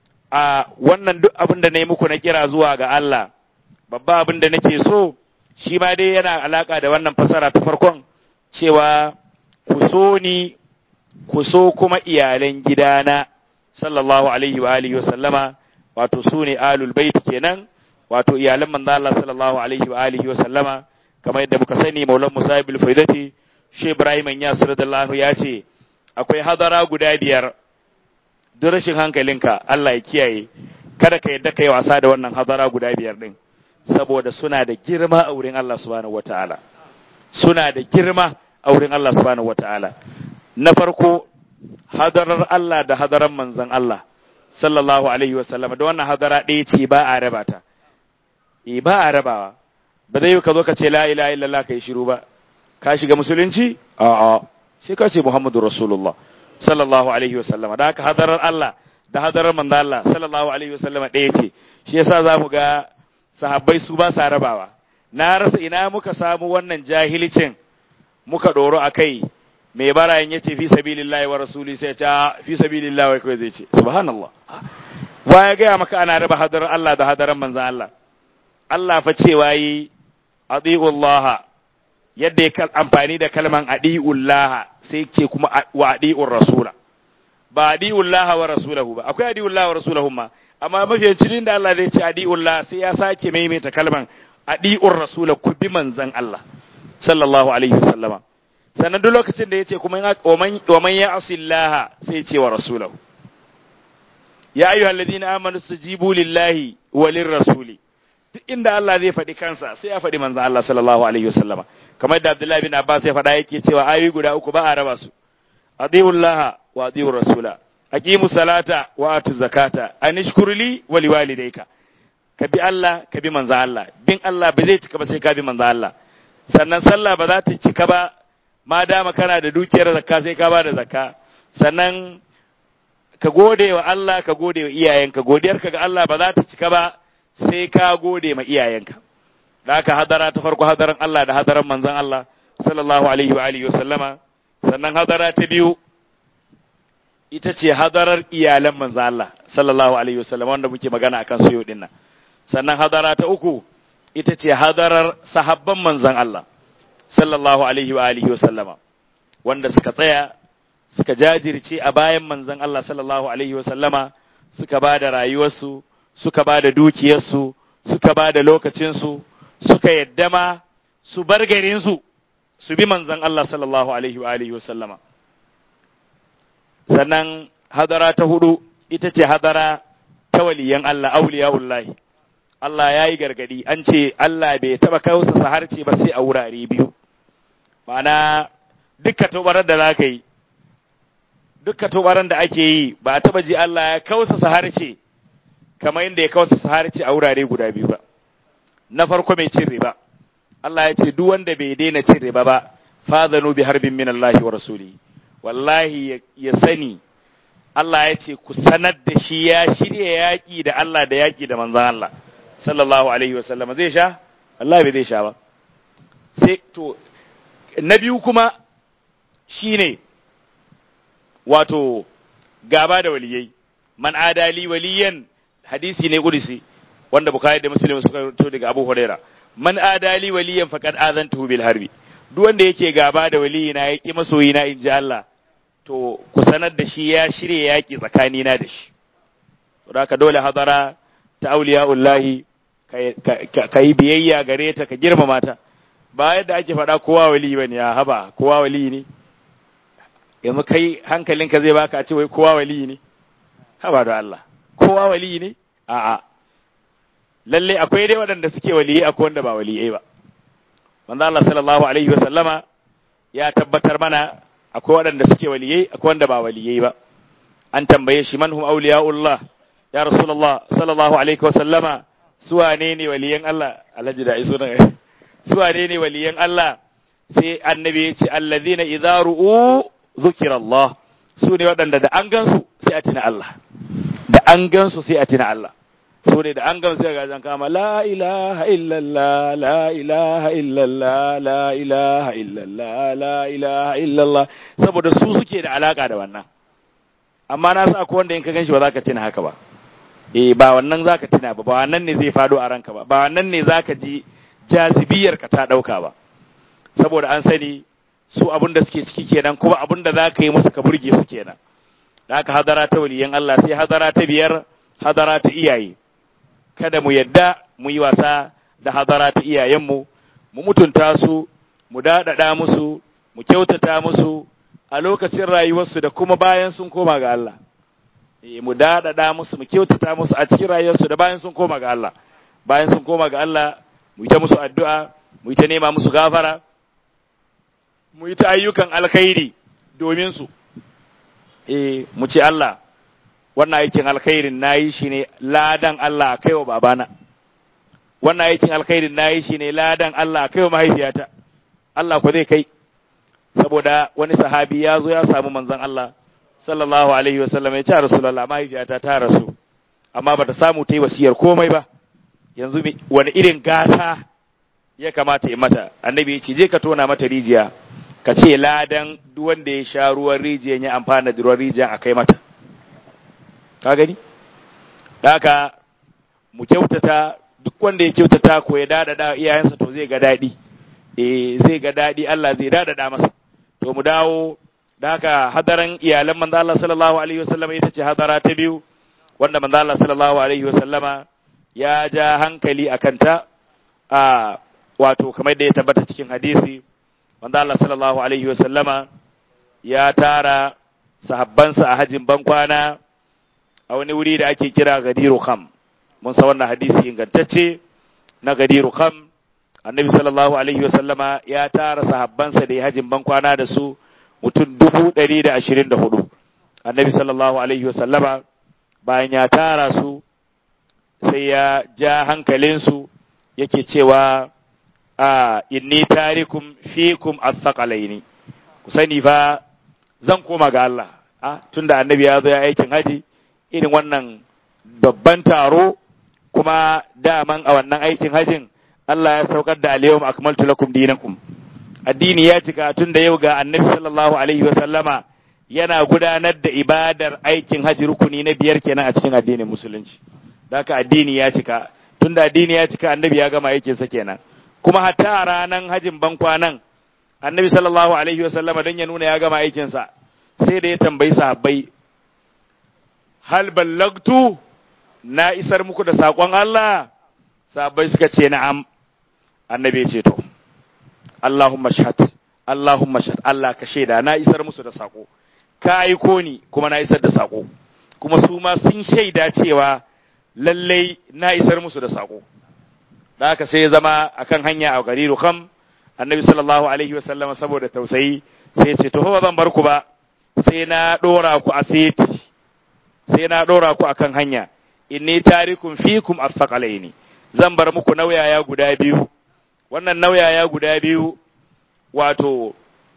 a wannan duk abin da na yi muku na kira zuwa ga Allah, babba abin da nake so shi ma dai yana alaka da wannan fasara ta farkon cewa ku so ni, ku so kuma iyalan gidana sallallahu alaihi wa alihi wa sallama, wato su ne alul bait kenan, wato iyalan manzo Allah sallallahu alaihi wa alihi wa sallama. Kamar yadda muka sani Maulan Musa ibn Faidati Sheikh Ibrahim Yasir radiyallahu ya ce akwai hadara guda 5, duk rashin hankalinka Allah ya kiyaye, kada ka yadda kai wasa da wannan hadara guda 5 din, saboda suna da girma a wurin Allah subhanahu wataala, suna da girma a wurin Allah subhanahu wataala. Na farko hadarar Allah da hadaran manzon Allah sallallahu alaihi wasallam, da wannan hadara ɗaya ce ba a raba ta, ba a rabawa. Ba zai ka zo ka ce la ilaha illallah kai shiru ba, ka shiga musulunci? A'a, sai ka ce Muhammadu Rasulullah sallallahu alaihi wasallam. Da haka hadarar Allah da hadarar manzo Allah sallallahu alaihi wasallam ɗaya ce. Shi yasa zamu ga sahabbai su ba sa rabawa. Na rasa ina muka samu wannan jahilcin muka doro akai. Mai barayin yace fi sabilillahi wa rasuli sai ya ce fi sabilillahi wai kai zai ce subhanallah. Wa ya ga maka ana raba hadarar Allah da hadarar manzo Allah? Allah fa cewa yi adi'ullaha, yadda ya amfani da kalman adi'ullaha sai ce kuma wa adi'ur rasula, ba adi'ullaha wa rasulahu ba. Akwai adi'ullaha wa rasulahu ma, amma mafi cikin da Allah zai ce adi'ullaha sai ya sake maimaita kalman adi'ur rasula, ku bi manzon Allah sallallahu alaihi wasallama. Sannan duk lokacin da yace kuma wa man ya'sillaha sai ce wa rasulahu. Ya ayyuhalladhina amanu stajibu lillahi wa lirrasuli. Duk inda Allah zai faɗi kansa sai ya faɗi manzon Allah sallallahu alaihi wasallama. Kamar da Abdullahi bin Abbas ya faɗa yake cewa ayoyi guda 3 ba a raba su. Adiullaha wa adiur rasula, aqimu salata wa atu zakata, anishkurli wa liwalidayka. Ka bi Allah, ka bi manzon Allah. Bin Allah ba zai cika ba sai ka bi manzon Allah. Sannan sallah ba za ta cika ba ma dama kana da dukiyar zakka sai ka ba da zakka. Sannan ka gode wa Allah ka gode wa iyayenka, godiyarka ga Allah ba za ta cika ba sai ka gode ma iyayenka. Da haka hadara ta farko hadaran Allah da hadaran manzon Allah sallallahu alaihi wa alihi wa sallama. Sannan hadara ta biyu ita ce hadarar iyalan manzon Allah sallallahu alaihi wa sallama, wanda muke magana akan su yau din nan. Sannan hadara ta uku ita ce hadarar sahabban manzon Allah sallallahu alaihi wa alihi wa sallama, wanda suka tsaya suka jajirce a bayan manzon Allah sallallahu alaihi wa sallama, suka ba da rayuwarsu, suka ba da dukiyarsu, suka ba da lokacinsu, suka yadda ma su bar garinsu su bi manzon Allah sallallahu alaihi wa alihi wa sallama. Sannan hadara ta hudu ita ce hadara ta waliyan Allah, auliyaullahi. Allah ya yi gargadi, an ce Allah bai taba kausasa harce ba sai a wurare biyu. Ma'ana dukkan tobarar da za ka yi, dukkan tobarar da ake yi ba a taba ji Allah ya kausasa harce kamar yadda ya kausasa harce a wurare guda biyu ba. Na farko mai cin riba, Allah ya ce duk wanda bai daina cin riba ba, fadhanu bi harbin min Allah wa rasuli. Wallahi ya sani, Allah ya ce ku sanar da shi ya shirya yaƙi da Allah da yaƙi da manzon Allah sallallahu alaihi wa sallam. Zai sha? Allah bai zai sha ba. Sai to na biyu kuma shine wato gaba da waliyai. Man adali waliyan, hadisi ne kudusi wanda Bukhari da Muslim suka rawaito daga Abu Huraira. Man adali waliyan faqad azantuhu bil harbi. Duk wanda yake gaba da waliyina yaki masoyina inji Allah, to ku sanar da shi ya shirye yaki tsakanina da shi. To haka dole hadara ta auliyaullahi kai biyayya gare ta, ka girmama ta. Ba yadda ake faɗa kowa wali bane, ya haba kowa wali ne. Yanzu kai hankalinka zai baka a ce wai kowa wali ne. Haba da Allah. Kowa wali ne? A'a. Lalle akwai dai waɗanda suke waliyai, akwai wanda ba waliyai ba. Manzo Allah sallallahu alaihi wa sallama ya tabbatar mana akwai waɗanda suke waliyai, akwai wanda ba waliyai ba. An tambaye shi man hum awliyaullah, ya rasulullah sallallahu alaihi wa sallama, su wane ne waliyan Allah? Alhaji da iso nan. Su wane ne waliyan Allah? Sai annabi ya ce allazina idza ru'u zukira Allah. Su ne waɗanda da an gansu sai a tuna Allah. Da an gansu sai a tuna Allah. So ne da an gamsu ga zan kama la ilaha illallah, la ilaha illallah, la ilaha illallah, la ilaha illallah, saboda su suke da alaka da wannan. Amma na sa ko wanda in ka ganshi ba za ka tuna haka ba. Ba wannan za ka tuna ba, ba wannan ne zai fado a ranka ba, ba wannan ne za ka ji jazibiyar ka ta dauka ba. Saboda an sani su abin da suke ciki kenan, kuma abin da za ka yi musu ka burge su kenan. Da haka hadara ta waliyan Allah. Sai hadara ta biyar, hadara ta iyaye. Kada mu yadda mu yi wasa da hadara ta iyayenmu, mu mutunta su, mu daɗaɗa musu, mu kyautata musu a lokacin rayuwarsu da kuma bayan sun koma ga Allah. Mu daɗaɗa musu, mu kyautata musu a cikin rayuwarsu da bayan sun koma ga Allah. Bayan sun koma ga Allah, mu yi ta musu addu'a, mu yi ta nema musu gafara, mu yi ta ayyukan alkhairi domin su. Mu ce Allah, wannan aikin alkhairin na yi shi ne ladan Allah a kaiwa babana, wannan aikin alkhairin na yi shi ne ladan Allah a kaiwa mahaifiyata. Allah ko zai kai, saboda wani sahabi ya zo ya samu manzon Allah sallallahu alaihi wasallam, ya ce Rasulullah, mahaifiyata ta rasu amma bata samu ta yi wasiyar komai ba, yanzu wani irin gata ya kamata in mata? Annabi ya ce je ka tona mata rijiya, ka ce ladan duk wanda ya sha ruwan rijiyan ya amfana da ruwan rijiyan a kai mata. Ka gani? Haka mu kyautata, duk wanda ya kyautata ko ya dadada iyayensa to zai ga daɗi. Zai ga daɗi, Allah zai dadada masa. To mu dawo, da haka hadaran iyalan manzo Allah sallallahu alaihi wasallam ita ce hadara ta biyu, wanda manzo Allah sallallahu alaihi wasallama ya ja hankali akan ta, wato kamar da ya tabbata cikin hadisi, manzo Allah sallallahu alaihi wasallama ya tara sahabbansa a hajjin bankwana a wani wuri da ake kira Gadiru Kham. Mun san wannan hadisi ingantacce na Gadiru Kham. Annabi sallallahu alaihi wa sallama ya tara sahabbansa da ya hajin ban kwana da su mutum 124. Annabi sallallahu alaihi wa sallama bayan ya tara su sai ya ja hankalinsu yake cewa inni tarikum fikum athqalaini. Ku sani fa zan koma ga Allah, tunda annabi ya zo ya aikin haji irin wannan babban taro, kuma daman a wannan aikin hajin Allah ya saukar da al-yawma akmaltu lakum dinakum, addini ya cika, tunda yau ga annabi sallallahu alaihi wa sallama yana gudanar da ibadar aikin haji rukuni na 5 kenan a cikin addinin musulunci. Haka addini ya cika, tunda addini ya cika annabi ya gama aikin sa kenan. Kuma hatta a ranan hajin bankwanan annabi sallallahu alaihi wa sallama dan ya nuna ya gama aikin sa sai da ya tambayi sahabbai, hal ballagtu, na isar muku da sakon Allah? Sahabbai suka ce na'am. Annabi ya ce to Allahumma shahad, Allahumma shahad, Allah ka shaida na isar musu da sako, ka aiko ni kuma na isar da sako, kuma su ma sun shaida cewa lallai na isar musu da sako. Da haka sai ya zama akan hanya a gari Rukam, annabi sallallahu alaihi wasallam saboda tausayi sai ya ce to ba zan bar ku ba, sai na dora ku a seti, sai na dora ku akan hanya, inni tarikum fikum athqalaini, zan bar muku nauyaya guda biyu. Wannan nauyaya guda biyu wato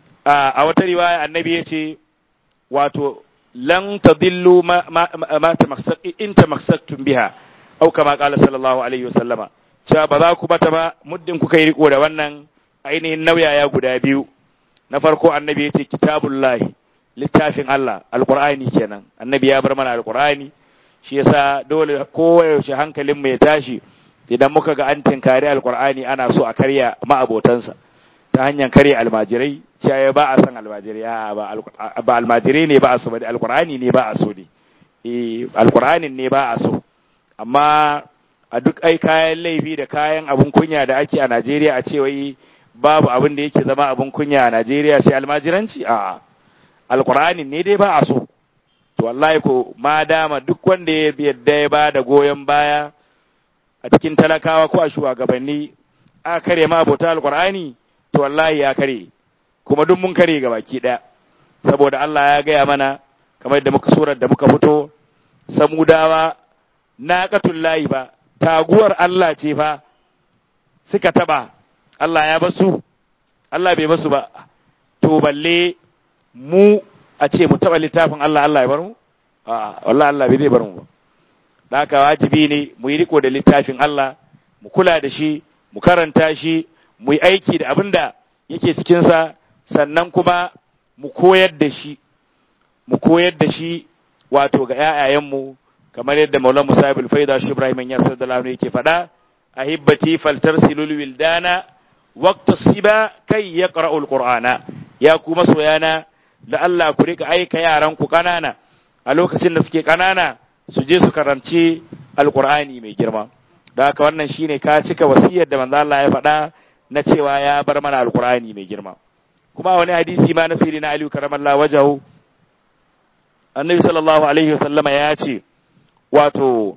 a wata riwaya annabi ya ce wato lan tadillu ma tamassaktum biha, au kama qala sallallahu alaihi wasallama, cewa ba za ku bata ba muddin kuka yi riko da wannan ainihin nauyaya guda biyu. Na farko annabi ya ce kitabullahi, littafin Allah, alqur'ani kenan. Annabi ya bar mana alqur'ani, shi yasa dole kowace hankalin mu ya tashi idan muka ga an tinkari alqur'ani ana so a karya ma'abotansa ta hanyar karya almajirai, cewa ba a san almajirai, ba almajirai ne ba a so ba, alqur'ani ne ba a so ne, alqur'anin ne ba a so. Amma a duk kayan laifi da kayan abun kunya da ake a Najeriya a cewa babu abin da yake zama abun kunya a Najeriya sai almajiranci, alqur'anin ne dai ba a so. To wallahi ko ma dama duk wanda ya yadda ya ba da goyon baya a cikin talakawa ko a shugabanni aka kare ma abota alqur'ani, to wallahi ya kare, kuma duk mun kare ga baki daya. Saboda Allah ya gaya mana kamar da muka surar da muka fito, samudawa naqatullahi ba, taguwar Allah ce fa suka taba, Allah ya basu, Allah bai basu ba. To balle mu a ce mu taba littafin Allah, Allah ya bar mu? Wallahi Allah bai zai bar mu ba. Da haka wajibi ne mu yi riko da littafin Allah, mu kula da shi, mu karanta shi, mu yi aiki da abin da yake cikinsa, sannan kuma mu koyar da shi wato ga ‘ya'yayenmu, kamar yadda Maulana Musa ibn Faida shi Ibrahim ya sallallahu alaihi wasallam yake faɗa, ahibbati faltarsilul wildana waqtasiba kai yaqra'ul qur'ana, ya ku masoyana da Allah ku rika aika yaran ku kanana a lokacin da suke kanana su je su karanci alqur'ani mai girma. Da haka wannan shine ka cika wasiyar da manzo Allah ya faɗa na cewa ya bar mana alqur'ani mai girma. Kuma wani hadisi ma na sayyidina Ali karamallahu wajahu, annabi sallallahu alaihi wasallama ya ce wato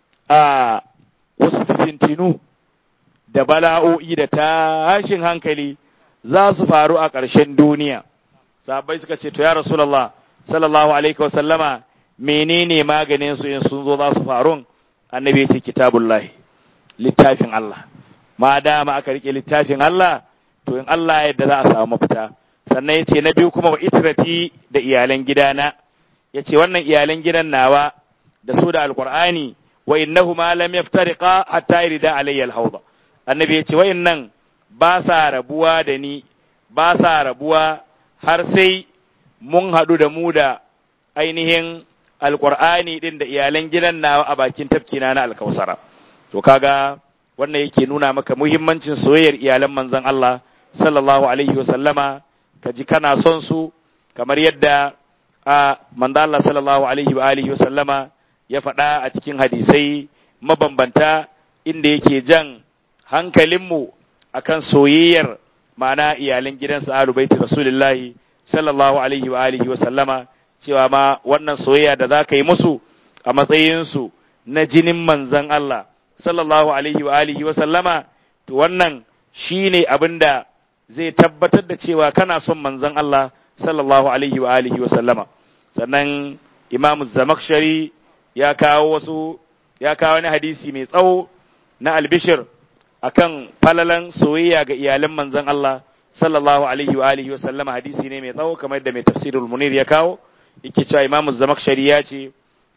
wasu fitintinu da bala'o'i da tashin hankali za su faru a ƙarshen duniya. Sahabbai suka ce to ya rasulullah sallallahu alaihi wasallama menene maganin su in sun zo za su faru? Annabi ya ce kitabullahi, littafin Allah. Ma dama aka rike littafin Allah, to in Allah ya yarda za a samu mafita. Sannan ya ce na biyu kuma wa itrati, da iyalan gidana. Ya ce wannan iyalan gidan nawa da su da alqur'ani, wa innahuma lam yaftariqa hatta yarida alayya alhawda. Annabi ya ce wayannan ba sa rabuwa da ni, ba sa rabuwa har sai mun haɗu da mu da ainihin alqur'ani din da iyalan gidan nawa a bakin tafkina na alkausara. To kaga wannan yake nuna maka muhimmancin soyayyar iyalan manzon Allah sallallahu alaihi wasallama, ka ji kana son su kamar yadda manzon Allah sallallahu alaihi wa alihi wasallama ya faɗa a cikin hadisai mabambanta, inda yake jan hankalinmu akan soyayyar ma'ana iyalan gidansa ahlul baiti rasulullahi sallallahu alaihi wa alihi wasallama, cewa ma wannan soyayya da zaka yi musu a matsayinsu na jinin manzon Allah sallallahu alaihi wa alihi wasallama, to wannan shine abinda zai tabbatar da cewa kana son manzon Allah sallallahu alaihi wa alihi wasallama. Sannan Imam Zamakhshari ya kawo wani hadisi mai tsawo na albishir akan falalan soyayya ga iyalan manzon Allah sallallahu alaihi wa alihi wasallama. Hadisi ne mai tsawo kamar da mai tafsirul munir ya kawo, yake cewa Imam Zamakhshari ya ce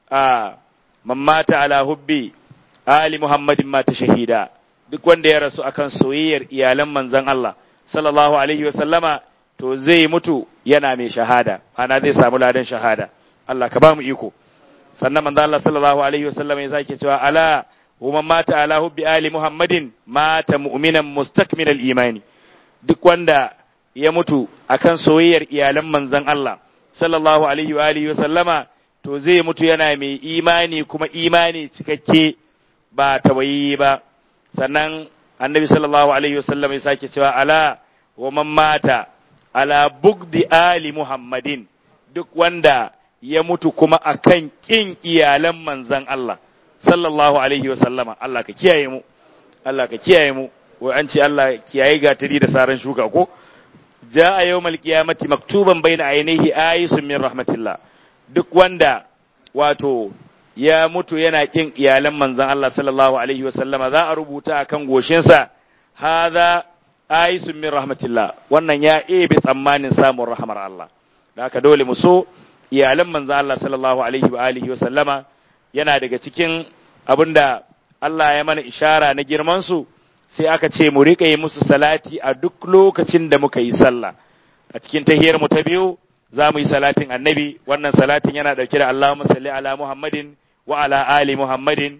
man mata ala hubbi ali Muhammadin mata shahida, duk wanda ya rasu akan soyayyar iyalan manzon Allah sallallahu alaihi wasallama to zai mutu yana mai shahada, ana zai samu ladan shahada. Allah ka ba mu iko. Sannan manzon Allah sallallahu alaihi wasallama ya sake cewa ala man mata ala hubbi ali Muhammadin mata mu'minan mustakmilal imani, duk wanda ya mutu akan soyayyar iyalan manzon Allah sallallahu alaihi wa alihi wasallama to zai mutu yana mai imani, kuma imani cikakke ba tawayi ba. Sannan annabi sallallahu alaihi wasallam ya sake cewa ala wa man mata ala bugdi ali Muhammadin, duk wanda ya mutu kuma akan kin iyalan manzon Allah sallallahu alaihi wasallama. Allah ka kiyaye mu, Allah ka kiyaye mu. Wai an ce Allah kiyaye gatari da saran shuka ko? Jaa yawmal qiyamati maktuban baina ainihi ayisun min rahmatillah, duk wanda wato ya mutu yana kin iyalan manzon Allah sallallahu alaihi wasallama za a rubuta akan goshinsa hadha ayisun min rahmatillah, wannan ya ebe tsammanin samun rahmar Allah. Da haka dole mu so iyalan manzon Allah sallallahu alaihi wa alihi wasallama. Yana daga cikin abinda Allah ya mana ishara na girman su, sai aka ce mu riƙa yi musu salati a duk lokacin da muka yi sallah. A cikin tahiyar mu ta biyu za mu yi salatin annabi. Wannan salatin yana ɗauke da Allahumma salli ala Muhammadin wa ala ali Muhammadin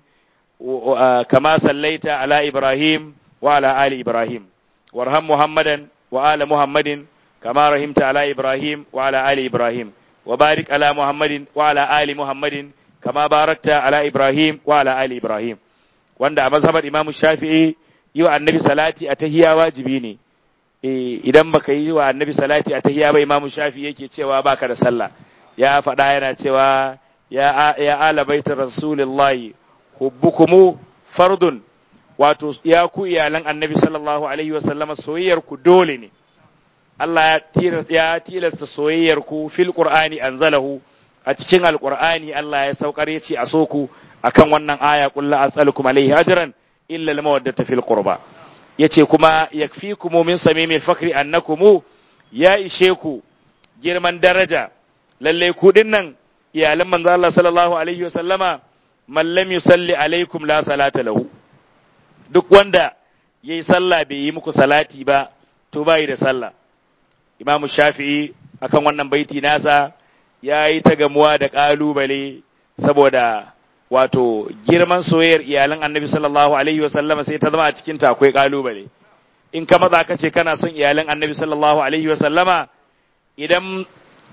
kama sallaita ala Ibrahim wa ala ali Ibrahim, warham Muhammadan wa ala Muhammadin kama rahimta ala Ibrahim wa ala ali Ibrahim, wa barik ala Muhammadin wa ala ali Muhammadin kama barakta ala Ibrahim wa ala ali Ibrahim. Wanda a mazhabar Imam Shafi'i yi wa annabi salati a tahiyya wajibi ne. Idan baka yi wa annabi salati a tahiyya ba, Imam Shafi'i yake cewa baka da sallah. Ya faɗa yana cewa ya ala baitar rasulillahi hubbukumu fardun, wato ya ku iyalan annabi sallallahu alaihi wa sallama soyayyar ku dole ne. Allah ya tilasta soyayyar ku fil qur'ani anzalahu, a cikin alqur'ani Allah ya saukar ya ce a so ku akan wannan aya, qul la as'alukum alaihi ajran illa al-mawaddata fil qurba. Yace kuma yakfikum min samimil fakri annakum, ya ishe ku girman daraja lalle ku dinnan iyalan manzo Allah sallallahu alaihi wasallama, man lam yusalli alaikum la salata lahu, duk wanda yayi sallah bai yi muku salati ba to bai da sallah. Imam Shafi'i akan wannan baiti nasa yayi ta gamuwa da kalubale, saboda wato girman soyayyar iyalan annabi sallallahu alaihi wasallama sai ta zama a cikin ta akwai kalubale. In ka matsa ka ce kana son iyalan annabi sallallahu alaihi wasallama, idan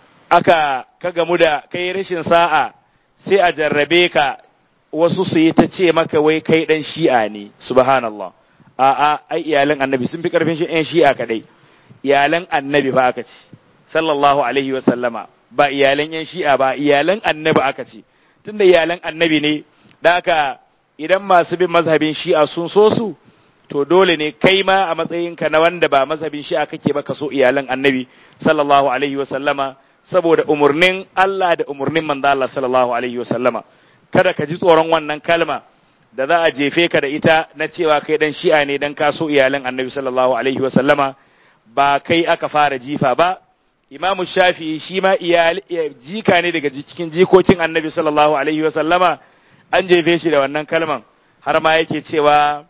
ka gamu da kai rashin sa'a sai a jarrabe ka, wasu su yi ta ce maka wai kai dan shi'a ne. Subhanallah. Ai iyalan annabi sun fi karfin shi ɗan shi'a kadai. Iyalan annabi fa aka ce sallallahu alaihi wasallama, ba iyalan yan shi'a ba, iyalan annabi aka ce. Tunda iyalan annabi ne, da haka idan masu bin mazhabin shi'a sun so su, to dole ne kai ma a matsayinka na wanda ba mazhabin shi'a kake ba ka so iyalan annabi sallallahu alaihi wasallama, saboda umurnin Allah da umurnin manzo Allah sallallahu alaihi wasallama. Kada ka ji tsoron wannan kalma da za a jefe ka da ita na cewa kai dan shi'a ne dan ka so iyalan annabi sallallahu alaihi wasallama. Ba kai aka fara jifa ba. Imam Shafi'i shi ma jika ne daga cikin jikokin annabi sallallahu alaihi wasallama, an jefe shi da wannan kalman, har ma yake cewa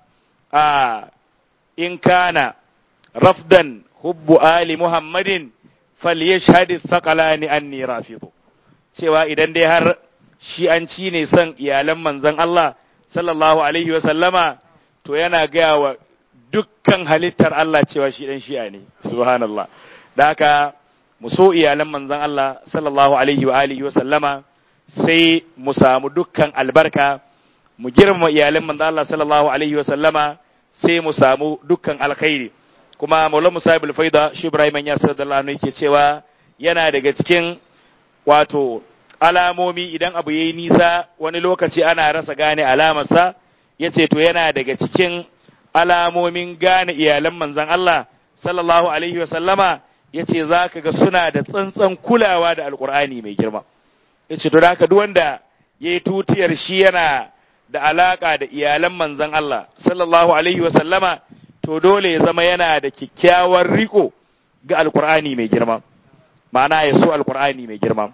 in kana rafdan hubbu ali Muhammadin falyashhad thaqalani anni rafidu, cewa idan dai har shi'anci ne son iyalan manzon Allah sallallahu alaihi wasallama, to yana gaya wa dukkan halittar Allah cewa shi dan shi'a ne. Subhanallah. Da haka mu so iyalan manzon Allah sallallahu alaihi wa alihi wasallama, sai mu samu dukkan albarka. Mu girmama iyalan manzon Allah sallallahu alaihi wasallama, sai mu samu dukkan alkhairi. Kuma Maulana Musa ibn Faida shi Ibrahim ya sallallahu alaihi yake cewa yana daga cikin wato alamomi, idan abu yayi nisa wani lokaci ana rasa gane alamarsa, yace to yana daga cikin alamomin gane iyalan manzon Allah sallallahu alaihi wasallama, yace zaka ga suna da tsantsan kulawa da alqur'ani mai girma. Yace to haka duk wanda yayi tutiyar shi yana da alaka da iyalan manzon Allah sallallahu alaihi wasallama, to dole ya zama yana da kyakkyawar riko ga alqur'ani mai girma, ma'ana ya so alqur'ani mai girma.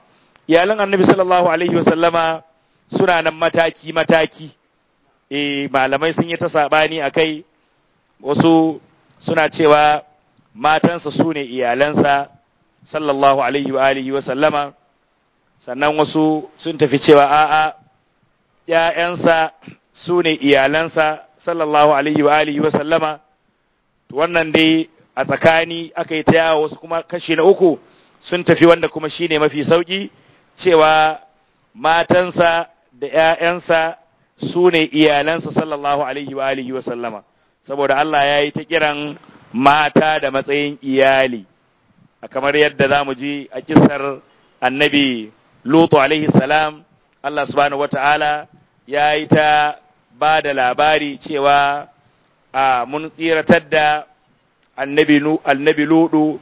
iyalan annabi sallallahu alaihi wasallama suna nan mataki malamai sun yi ta sabani akai, wasu suna cewa matansa su ne iyalansa sallallahu alaihi wa alihi wasallama, sannan wasu sun tafi cewa a'a ‘ya'yansa su ne iyalansa sallallahu alaihi wa alihi wasallama. Wannan dai a tsakani aka yi ta yawa, wasu kuma kashi na uku sun tafi wanda kuma shine mafi sauki, cewa matansa da ‘ya'yansa su ne iyalansa sallallahu alaihi wa alihi wa sallama, saboda Allah ya yi ta kiran mata da matsayin iyali, a kamar yadda za mu ji a kisar annabi Lutu alaihi salam. Allah subhanahu wata'ala ya yi ta ba da labari cewa mun tsiratar da annabi Lutu,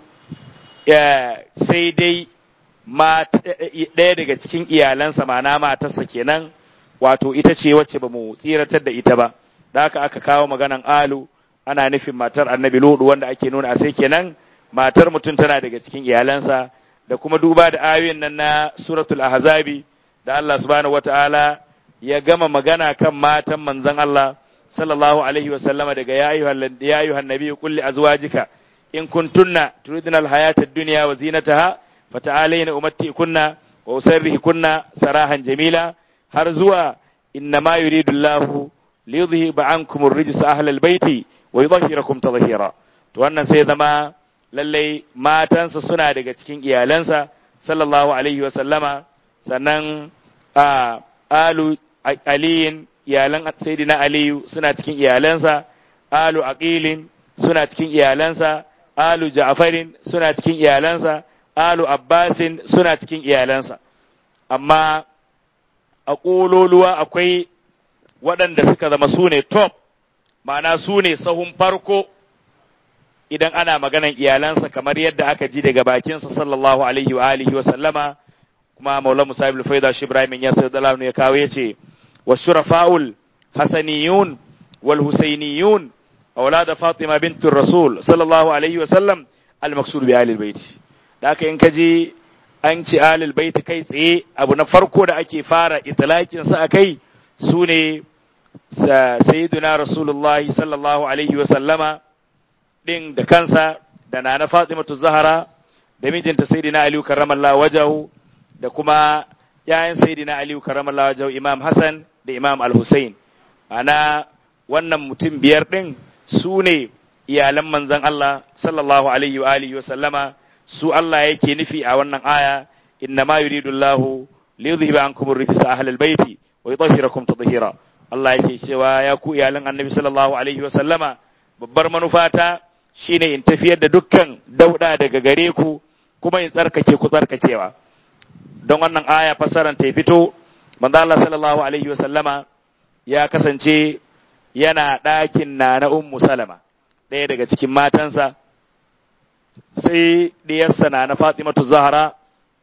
sai dai ɗaya daga cikin iyalansa, ma'ana matarsa kenan, wato ita ce wacce ba mu tsiratar da ita ba. Da haka aka kawo maganan alu, ana nufin matar annabi Lutu, wanda ake nuna a sai kenan matar mutum tana daga cikin iyalansa. Da kuma duba da ayoyin nan na suratul ahzabi da Allah subhanahu wataala ya gama magana kan matan manzon Allah sallallahu alaihi wa sallama daga ya ayyuhan nabiyyu qul li azwajika in kuntunna turidna alhayata ad-dunya wa zinataha fata'alayna umatti'kunna wa usarrihukunna sarahan jamila, har zuwa innama yuridu Allahu liyudhhiba ankum ar-rijsa ahlal baiti wa yudhhirakum tadhhira. To wannan sai zama lallai matansa suna daga cikin iyalansa sallallahu alaihi wa sallama. Sannan alu aliyin, iyalan sayyidina aliyu suna cikin iyalansa, alu aqilin suna cikin iyalansa, alu ja'farin suna cikin iyalansa, alu abbasin suna cikin iyalansa. Amma a ƙololuwa akwai waɗanda suka zama su ne top, ma'ana su ne sahun farko idan ana maganan iyalansa, kamar yadda aka ji daga bakinsa sallallahu alaihi wa alihi wa sallama. Kuma Maulana Musa ibn Faida shi Ibrahim ya sallallahu ya kawo yace wa shurafa'ul hasaniyun wal husainiyun aulad Fatima bintur Rasul sallallahu alaihi wa sallam al maqsud bi ahlil bait. Da haka in kaji an ci ahlul bait kai tsaye, abu na farko da ake fara itlaqin sa akai sune sayyiduna Rasulullahi sallallahu alaihi wa sallama din da kansa, da nana Fatimatu Zahra, da mijinta sayyidina Ali karramallahu wajahu, da kuma yayin sayyidina Ali karramallahu wajahu Imam Hassan da Imam Al-Husayn. Ana wannan mutum biyar din su ne iyalan manzon Allah sallallahu alaihi wa alihi wa sallama. Su Allah yake nufi a wannan aya, innama yuridu Allahu liyudhhiba ankum ar-rijsa ahlal baiti wa yutahhirakum tatheera. Allah yake cewa ya ku iyalan Annabi sallallahu alaihi wa sallama, babbar manufata shine in tafiyar da dukkan dauda daga gare ku, kuma in tsarkake ku tsarkakewa. Don wannan aya fasaran ta fito, manzo Allah sallallahu alaihi wa sallama ya kasance yana ɗakin na Ummu Salama, ɗaya daga cikin matansa. Sai diyarsa na Fatimatu Zahra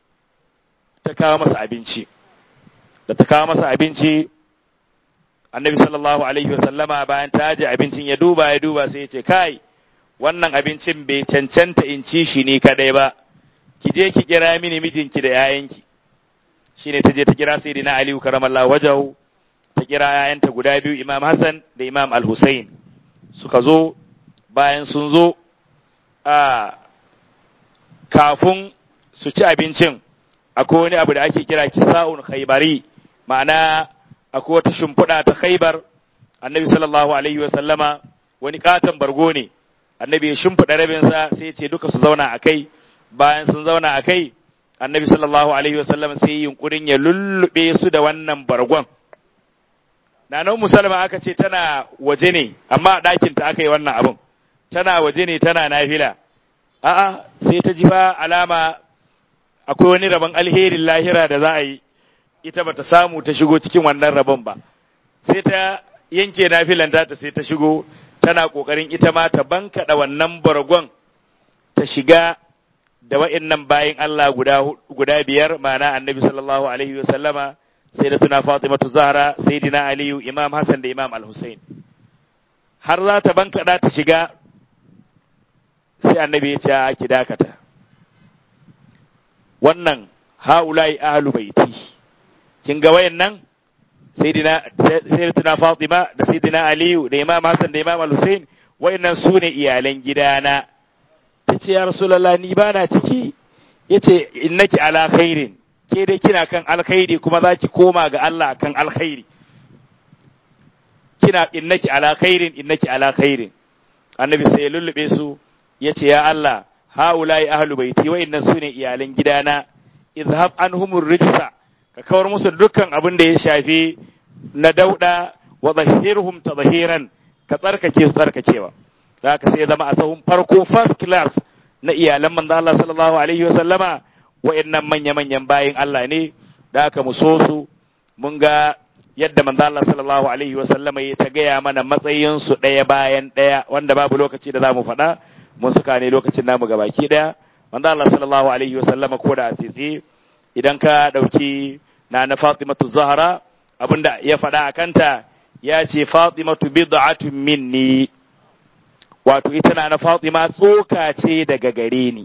ta kawo masa abinci. Da ta kawo masa abinci, Annabi sallallahu alaihi wa sallama bayan ta aje abincin ya duba sai ya ce, kai, wannan abincin bai cancanta in ci shi ni kadai ba, ki je ki kira mini mijinki da yayanki. Shine ta je ta kira sayyidina Ali karamallahu wajahu, ta kira yayanta guda biyu, Imam Hassan da Imam Al-Husayn. Suka zo, bayan sun zo kafin su ci abincin akwai wani abu da ake kira kisa'un khaybari, ma'ana akwai wata shimfiɗa ta Khaybar. Annabi sallallahu alaihi wa sallama wani katon bargo ne, Annabi ya shimfiɗa rabinsa sai ya ce duka su zauna a kai. Bayan sun zauna a kai, Annabi sallallahu alaihi wa sallam sai yunkurin ya lullube su da wannan bargon. Nanan Musalma aka ce tana waje ne, amma a ɗakin ta aka yi wannan abun. Tana waje ne, tana nafila. A'a, sai ta ji ba alama akwai wani rabon alherin lahira da za a yi, ita bata samu ta shigo cikin wannan rabon ba. Sai ta yanke nafilanta ta sai ta shigo, tana kokarin ita ma ta bankaɗa wannan bargon ta shiga da wa'annan bayin Allah guda biyar, ma'ana Annabi sallallahu alaihi wa sallama, sai da tuna Fatimatu Zahra, Sayyidina Aliyu, Imam Hassan da Imam Al-Husayn. Har za ta bankaɗa ta shiga, sai Annabi ya ce ki dakata. Wannan haula'i ahlu baiti. Kin ga wayannan sayyidatuna Fatima da sayyidina Aliyu da Imam Hassan da Imam Al-Husain, wayannan su ne iyalan gidana. Tace ya Rasulullah ni bana ciki. Yace innaki ala khairin, ke dai kina kan alkhairi kuma zaki koma ga Allah kan alkhairi. Innaki ala khairin. Annabi sai ya lullube su yace ya Allah, haula'i ahlu baiti, wayannan su ne iyalan gidana, izhab anhumur rijsa, ka kawar musu dukkan abin da ya shafi na dauda, wa zahirhum tadhiran, ka tsarkake su tsarkakewa. Haka sai ya zama a sahun farko first class na iyalan manzo Allah sallallahu alaihi wasallama, wa'annan manya-manyan bayin Allah ne. Da haka mu so su. Mun ga yadda manzo Allah sallallahu alaihi wasallama ya ta gaya mana matsayin su ɗaya bayan ɗaya, wanda babu lokaci da zamu faɗa, mun suka ne lokacin namu gabaki ɗaya. Manzo Allah sallallahu alaihi wasallama ko da asisi, idan ka ɗauki na Fatimatu Zahra, abinda ya faɗa a kanta, ya ce Fatimatu bid'atun minni, wato ita na Fatima tsoka ce daga gare ni.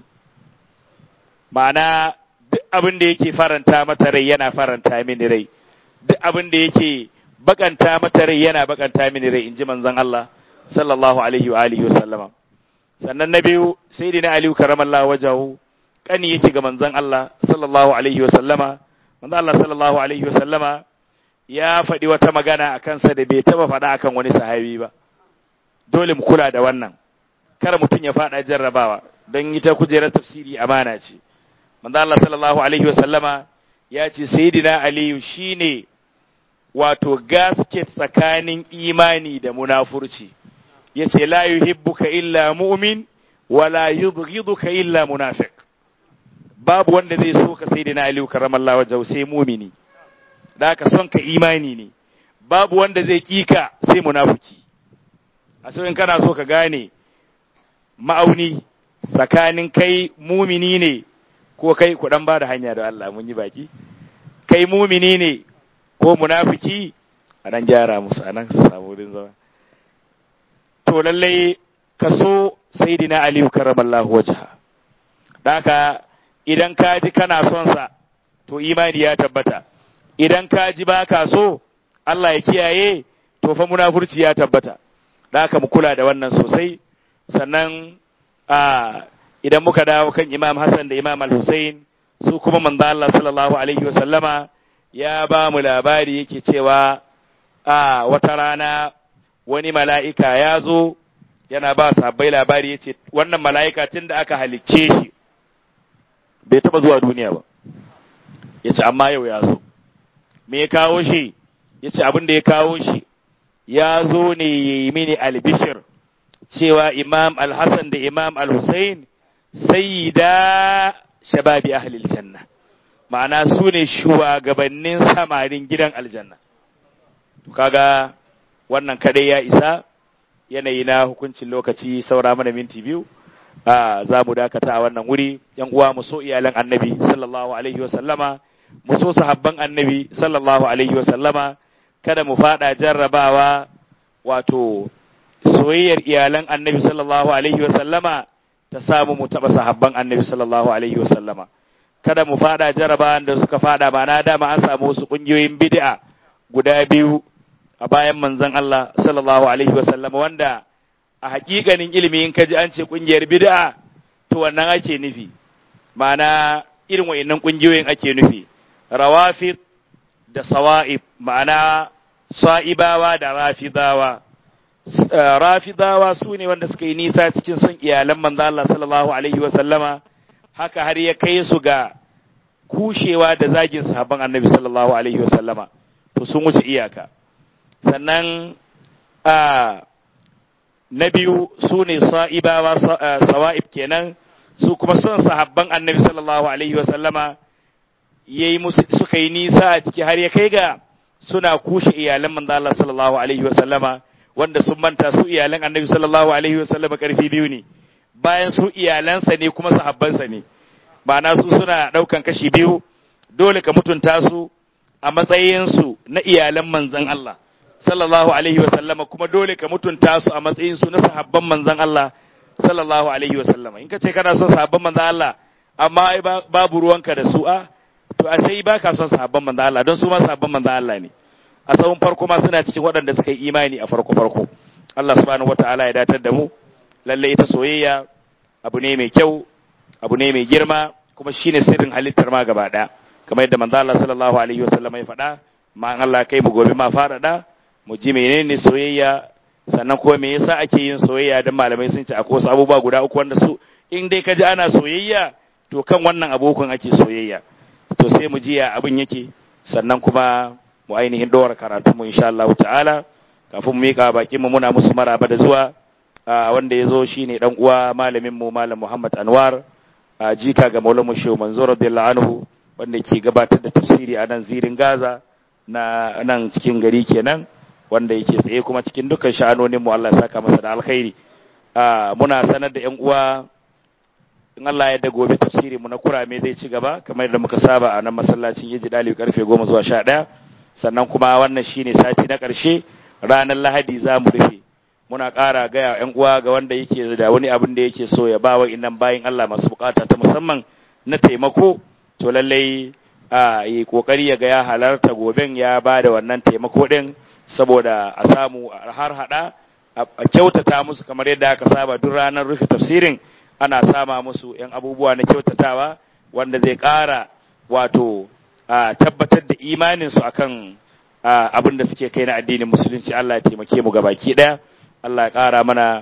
Ma'ana duk abin da yake faranta mata rai yana faranta mini rai, duk abin da yake bakanta mata rai yana bakanta mini rai, inji manzon Allah sallallahu alaihi wa alihi wa sallama. Sannan na biyu, sayyidina Ali karamallahu wajahu, kani yake ga manzon Allah sallallahu alaihi wa sallama. Manzon Allah sallallahu alaihi wa sallama ya faɗi wata magana a kansa da bai taba faɗa akan wani sahabi ba. Dole mu kula da wannan, kar mutum ya faɗa jarrabawa, don ita kujerar tafsiri amana ce. Manzon Allah sallallahu alaihi wa sallama ya ce sayyidina Ali shine wato gasket tsakanin imani da munafurci. Yace la yuhibbuka illa mu'min wa la yubghiduka illa munafiq. Babu wanda zai so ka sayyidina Ali karramallahu wajhahu sai mu'mini. Da ka son ka imani ne. Babu wanda zai kika sai munafiki. A in kana so ka gane ma'auni tsakanin kai mu'mini ne ko kai ku dan bada hanya da Allah, mun yi baki. Kai mu'mini ne ko munafiki, a dan gyara musu anan su samu wurin zama. To lallai ka so sayyidina Ali karramallahu wajha. Daka idan ka ji kana son sa, to imani ya tabbata. Idan ka ji baka so, Allah ya kiyaye, to fa munafurci ya tabbata. Daka mu kula da wannan sosai. Sannan idan muka dawo kan Imam Hassan da Imam Al-Husain, su kuma manzo Allah sallallahu alaihi wa sallama ya ba mu labari yake cewa wata rana wani mala'ika ya zo yana ba sahabbai labari, ya ce wannan mala'ika tun da aka halicce shi bai taɓa zuwa duniya ba. Ya ce amma yau ya zo. Me ya kawo shi? Ya ce abin da ya kawo shi ya zo ne ya yi mini albishir cewa Imam Al-Hassan da Imam Al-Husain sayyida shababi ahlil janna, ma'ana su ne shugabannin samarin gidan aljanna. Kaga wannan kadai ya isa. Yanayi na hukuncin lokaci, saura mana minti biyu, za mu dakata a wannan wuri. Yan uwa, mu so iyalan annabi sallallahu alaihi wa sallama, mu so sahabban annabi sallallahu alaihi wa sallama, kada mu fada jarrabawa, wato soyayyar iyalan annabi sallallahu alaihi wa sallama ta samu mu taba sahabban annabi sallallahu alaihi wa sallama. Kada mu fada jarrabawan da suka fada, ba na dama an samu wasu kungiyoyin bid'a guda biyu a bayan manzon Allah sallallahu alaihi wasallam, wanda a hakikanin ilimi in kaji an ce kungiyar bid'a, to wannan ake nufi, ma'ana irin wayannan kungiyoyin ake nufi, rawafid da sawa'ib, ma'ana sa'ibawa da rafidawa. Rafidawa su ne wanda suka yi nisa cikin son iyalan manzon Allah sallallahu alaihi wasallama, haka har ya kai su ga kushewa da zagin sahabban annabi sallallahu alaihi wasallama, to sun wuce iyaka. Sannan na biyu su ne sa'ibawa, sawa'ib kenan, su kuma son sahabban annabi sallallahu alaihi wasallama suka yi nisa a ciki har ya kai ga suna kushe iyalan manzo Allah sallallahu alaihi wasallama, wanda sun manta su iyalan annabi sallallahu alaihi wasallama karfi biyu ne, bayan su iyalansa ne kuma sahabbansa ne, ma'ana su suna daukan kashi biyu. Dole ka mutunta su a matsayinsu na iyalan manzon Allah sallallahu alaihi wasallama, kuma dole ka mutunta su a matsayin su na sahabban manzon Allah sallallahu alaihi wasallama. In ka ce kana son sahabban manzon Allah amma babu ruwanka da su, to a sai ba ka son sahabban manzo Allah don su ma sahabban manzo Allah ne a sahun farko ma suna cikin waɗanda suka yi imani a farko Allah subhanahu wataala ya datar da mu lalle ita soyayya abu ne mai kyau abu ne mai girma kuma shine sirrin halittar ma gaba ɗaya kamar yadda manzo Allah sallallahu alaihi wasallam ya faɗa ma Allah kai mu gobe ma fara da mu ji menene soyayya sannan kuma me yasa ake yin soyayya dan malamai sun ce akwai wasu abubuwa guda uku wanda su in dai ka ji ana soyayya to kan wannan abokan ake soyayya to sai mu ji ya abin yake sannan kuma mu ainihin dora karatu mu insha Allah ta'ala kafin mu mika bakin mu muna musu maraba da zuwa wanda ya zo shine dan uwa malamin mu malam Muhammad Anwar jika ga Maulana Shehu Manzur radiyallahu anhu wanda ke gabatar da tafsiri a nan zirin Gaza na nan cikin gari kenan wanda yake tsaye kuma cikin dukkan sha'anonin mu Allah ya saka masa da alkhairi muna sanar da ƴan uwa in Allah ya da gobe tafsiri mu na kurame zai ci gaba kamar yadda muka saba a nan masallacin Yaji Dalibi karfe 10 zuwa 11 sannan kuma wannan shine sati na ƙarshe ranar Lahadi za mu rufe muna ƙara gaya ƴan uwa ga wanda yake da wani abin da yake so ya ba wa innan bayin Allah masu bukata ta musamman na taimako to lallai yi kokari ya ga ya halarta goben ya ba da wannan taimako din saboda a samu har hada a kyautata musu kamar yadda aka saba duk ranar rufe tafsirin ana sama musu yan abubuwa na kyautatawa wanda zai ƙara wato tabbatar da imanin su akan abin da suke kai na addinin musulunci Allah ya taimake mu gabaki daya Allah ya ƙara mana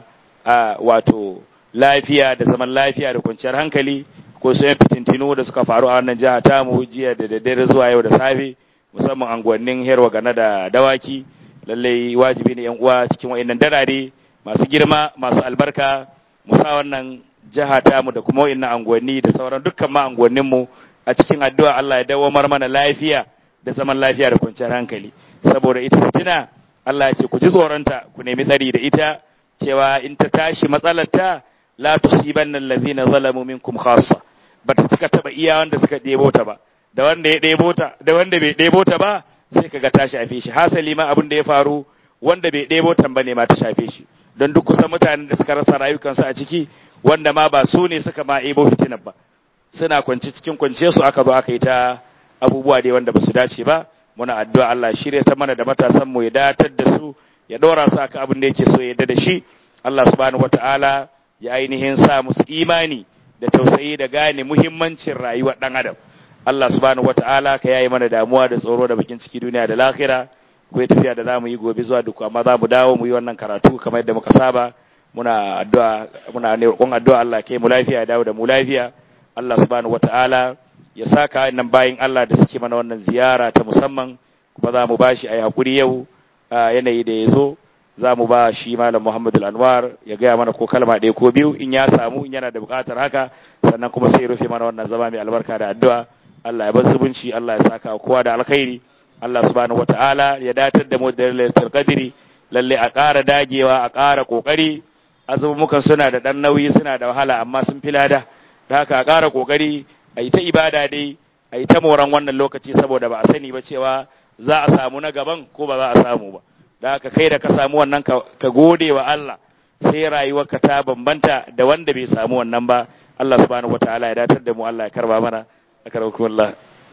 wato lafiya da zaman lafiya da kwanciyar hankali ko su yan fitintinu da suka faru a wannan jiha tamu jiya da daddare zuwa yau da safe musamman anguwannin Herwa Gana da Dawaki lallai wajibi ne yan uwa cikin wayannan darare masu girma masu albarka mu sa wannan jiha tamu da kuma wayannan anguwanni da sauran dukkan ma anguwannin mu a cikin addu'a Allah ya dawamar mana lafiya da zaman lafiya da kwanciyar hankali saboda ita fitina Allah ya ce ku ji tsoronta ku nemi tsari da ita cewa in ta tashi matsalarta la tusibanna allazina zalamu minkum khassa bata suka taba iya wanda suka debo ta ba da wanda ya debo ta da wanda bai debo ta ba sai kaga ta shafe shi hasali ma abin da ya faru wanda bai debo ta bane ma ta shafe shi don duk kusan mutanen da suka rasa rayukansu a ciki wanda ma ba su ne suka ma ebo fitinar ba suna kwance cikin kwanciyar su aka zo aka yi ta abubuwa dai wanda ba su dace ba muna addu'a Allah shirye ta mana da matasan mu ya datar da su ya dora su aka abin da yake so ya yarda da shi Allah subhanahu wataala ya ainihin sa musu imani da tausayi da gane muhimmancin rayuwar dan adam Allah subhanahu wataala ka yayi mana damuwa da tsoro da bakin ciki duniya da lahira ko tafiya da zamu yi gobe zuwa duk amma za mu dawo mu yi wannan karatu kamar yadda muka saba muna addu'a muna roƙon addu'a Allah kai mu lafiya ya dawo da mu lafiya Allah subhanahu wataala ya saka nan bayin Allah da suke mana wannan ziyara ta musamman kuma za mu bashi ayi hakuri yau yanayi da yazo za mu ba shi malam Muhammadu Anwar ya gaya mana ko kalma ɗaya ko biyu in ya samu in yana da buƙatar haka sannan kuma sai ya rufe mana wannan zama mai albarka da addu'a Allah ya bar zubunci Allah ya saka kowa da alkhairi Allah subhanahu wataala ya datar da mu da lailatul qadri lalle a ƙara dagewa a ƙara kokari azumukan suna da dan nauyi suna da wahala amma sun fi lada da haka a ƙara kokari a yi ta ibada dai a yi ta moran wannan lokaci saboda ba a sani ba cewa za a samu na gaban ko ba za a samu ba da haka kai da ka samu wannan ka gode wa Allah sai rayuwarka ta bambanta da wanda bai samu wannan ba Allah subhanahu wataala ya datar da mu Allah ya karba mana akaraukum Allah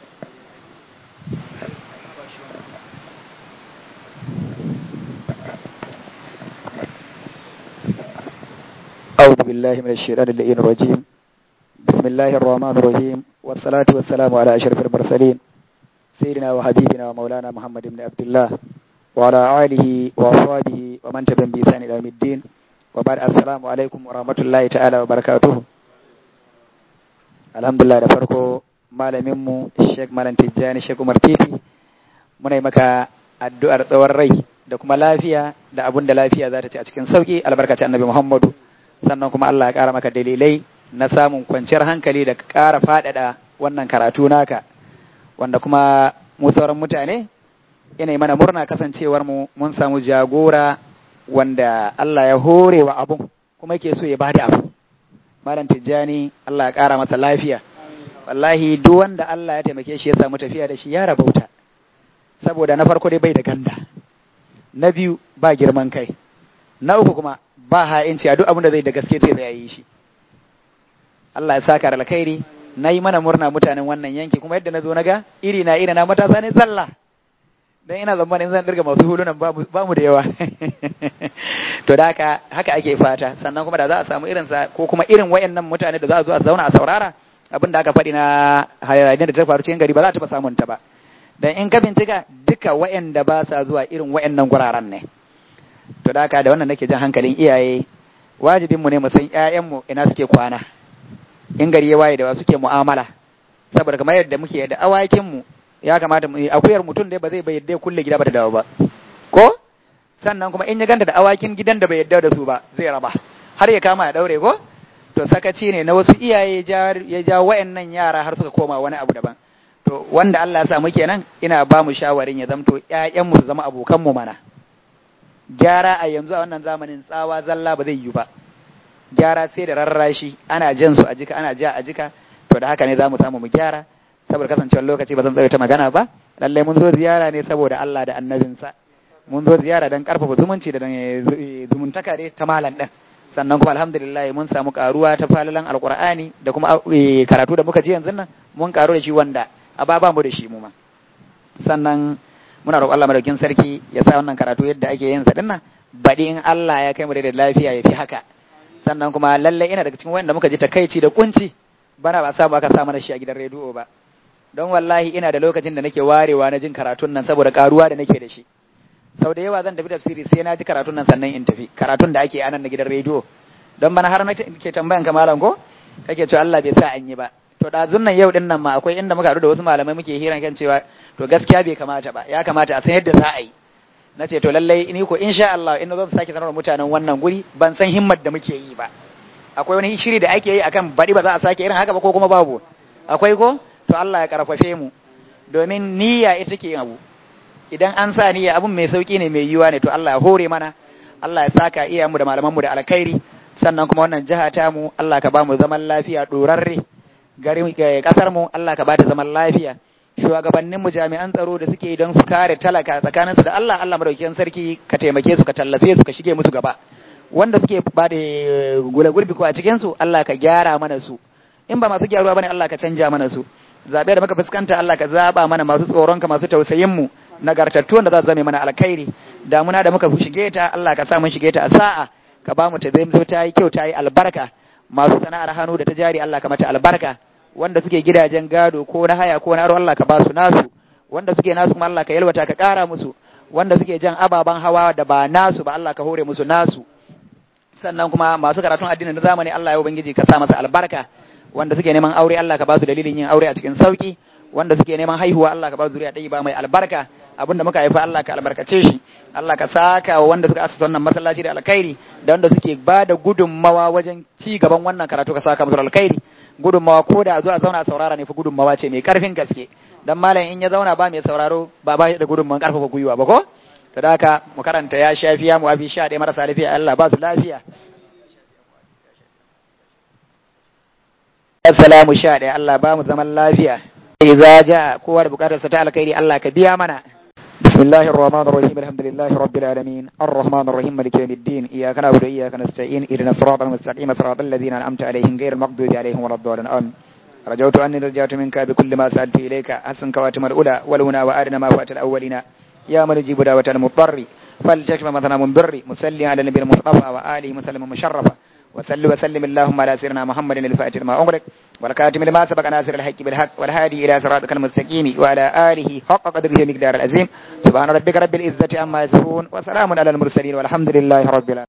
أعوذ بالله من الشيطان اللعين الرجيم بسم الله الرحمن الرحيم والصلاة والسلام على أشرف المرسلين سيدنا وحبيبنا ومولانا محمد بن عبد الله وعلى آله وأصحابه ومن تبعهم بإحسان إلى يوم الدين وبعد السلام عليكم ورحمة الله تعالى وبركاته الحمد لله da farko malaminmu Sheikh Malam Tijjani Sheikh Umar Titi muna yi maka addu'ar tsawon rai da kuma lafiya da abun da lafiya za ta ci a cikin sauki albarkacin Annabi Muhammadu sannan kuma Allah ya ƙara maka dalilai na samun kwanciyar hankali da ƙara faɗaɗa wannan karatu naka wanda kuma mu sauran mutane yana mana murna kasancewar mu mun samu jagora wanda Allah ya hore wa abun kuma yake so ya bada abu Malam Tijjani Allah ya ƙara masa lafiya wallahi duk wanda Allah ya taimake shi ya samu tafiya da shi ya rabauta saboda na farko dai bai da ganda na biyu ba girman kai na uku kuma ba ha'inci a duk abin da zai da gaske zai tsaya yi shi Allah ya saka da alkhairi nayi mana murna mutanen wannan yanki, kuma yadda na zo na ga iri na matasa ne zalla, dan ina zamanin zan dirga masu hulunan ba mu da yawa to da haka ake fata. Sannan kuma da za a samu irin sa ko kuma irin wayannan mutane da za a zo a zauna a saurara abin da aka faɗi na hayaniyar da ta faru cikin gari, ba za ta ba samun ta ba. Dan in ka bincika duka wayanda ba sa zuwa irin wayannan guraren ne. To da wannan nake jan hankalin iyaye, wajibin mu ne mu san ƴaƴan mu ina suke kwana, in gari ya waye da wa suke mu'amala, saboda kamar yadda muke da awakin mu ya kamata mu akuyar mutum dai ba zai bai yadda kulle gida ba da dawo ba ko, sannan kuma in ya ganta da awakin gidan da bai yadda da su ba zai raba har ya kama ya daure ko. To sakaci ne na wasu iyaye ya ja wayannan yara har suka koma wani abu daban. To wanda Allah ya sa mu kenan, ina ba mu shawarin ya zamto ƴaƴan mu su zama abokan mu mana. Gyara a yanzu a wannan zamanin tsawa zalla ba zai yi ba, gyara sai da rarrashi, ana jan su a jika, ana ja a jika. To da haka ne za mu samu mu gyara. Saboda kasancewar lokaci ba zan tsawaita magana ba, lallai mun zo ziyara ne saboda Allah da annabinsa, mun zo ziyara don karfafa zumunci da zumuntaka dai ta malam ɗin. Sannan kuma alhamdulillah mun samu karuwa ta falalan alqur'ani da kuma karatu da muka ji yanzu nan, mun karu da shi wanda a ba mu da shi mu ma. Sannan muna roƙon Allah madaukin sarki ya sa wannan karatu yadda ake yin sa dinnan baɗi in Allah ya kai mu da lafiya ya fi haka. Sannan kuma lallai ina daga cikin wanda muka ji takaici da kunci bana ba samu aka sa mana shi a gidan rediyo ba, don wallahi ina da lokacin da nake warewa na jin karatun nan saboda karuwa da nake da shi. Sau da yawa zan tafi tafsiri sai na ji karatun nan sannan in tafi, karatun da ake anan na gidan rediyo. Don bana har nake tambayan ka malam ko kake cewa Allah bai sa an yi ba. To dazun nan yau din nan ma akwai inda muka haɗu da wasu malamai muke hiran kan cewa to gaskiya bai kamata ba, ya kamata a san yadda za a yi. Na ce to lallai ni ko insha Allah in zan sake sanar da mutanen wannan guri, ban san himmar da muke yi ba. Akwai wani shiri da ake yi akan baɗi ba za a sake irin haka ba ko kuma babu? Akwai ko? To Allah ya karfafe mu, domin niyya ita ke abu. Idan an sa niyya abun mai sauki ne, mai yiwa ne, to Allah ya hore mana, Allah ya saka iyayenmu da malamanmu da alkhairi. Sannan kuma wannan jiha ta mu Allah ka ba mu zaman lafiya dorarre, garin kasar mu Allah ka ba ta zaman lafiya. Shugabannin mu jami'an tsaro da suke don su kare talaka tsakaninsu da Allah, Allah madaukakin sarki ka taimake su, ka tallafe su, ka shige musu gaba. Wanda suke ba da gurbi ko a cikin su Allah ka gyara mana su, in ba masu gyaruwa bane Allah ka canja mana su. Zabe da muka fuskanta Allah ka zaba mana masu tsoronka, masu tausayin mu, nagartattu wanda za su zame mana alkhairi. Damuna da muka shige ta Allah ka sa mun shige ta a sa'a, ka ba mu ta zai ta yi kyau, ta yi albarka. Masu sana'ar hannu da ta jari Allah ka mata albarka. Wanda suke gidajen gado ko na haya ko na aro Allah ka ba su nasu, wanda suke nasu kuma Allah ka yalwata ka kara musu, wanda suke jan ababan hawa da ba nasu ba Allah ka hore musu nasu. Sannan kuma masu karatun addinin na zamani Allah ya ubangiji ka sa masa albarka. Wanda suke neman aure Allah ka ba su dalilin yin aure a cikin sauki, wanda suke neman haihuwa Allah ka ba su zuriya ɗaya ba mai albarka. Abinda muka haifa Allah ka albarkace shi, Allah ka saka wa wanda suka asasa wannan masallaci da alkhairi, da wanda suke ba da gudunmawa wajen ci gaban wannan karatu ka saka musu alkhairi. Gudunmawa ko da zuwa zauna saurara ne fa gudunmawa ce mai karfin gaske, dan malam in ya zauna ba mai sauraro ba shi da gudunmawan karfafa gwiwa ba ko. To da haka mu karanta ya shafiya mu abi sha ɗaya marasa lafiya Allah ba su lafiya. Assalamu sha ɗaya Allah ba mu zaman lafiya. Idza jaa kowa da bukatarsa ta alkhairi Allah ka biya mana. Bismillahir rahmanir rahim, alhamdulillahi rabbil alamin, arrahmanir rahim, maliki yawmiddin, iyyaka na'budu wa iyyaka nasta'in, ihdinas siratal mustaqim, siratal ladzina an'amta alaihim ghayril maghdubi alaihim waladdallin. Amin. رجوت أني رجعت منك بكل ما سألت إليك حسن خواتم الأولى ولونا وآدنا ما فات الأولين يا من يجيب دعوة المضطر فلتكشف مثلا من بري مسلي على النبي المصطفى وآله مسلم مشرفا وسلم اللهم على سيدنا محمد الفاتح لما أغلق والكاتم لما سبق ناصر الحق بالحق والهادي إلى صراطك المستقيم وعلى آله حق قدره مقدار العظيم سبحان ربك رب العزة عما يصفون وسلام على المرسلين والحمد لله رب العالمين.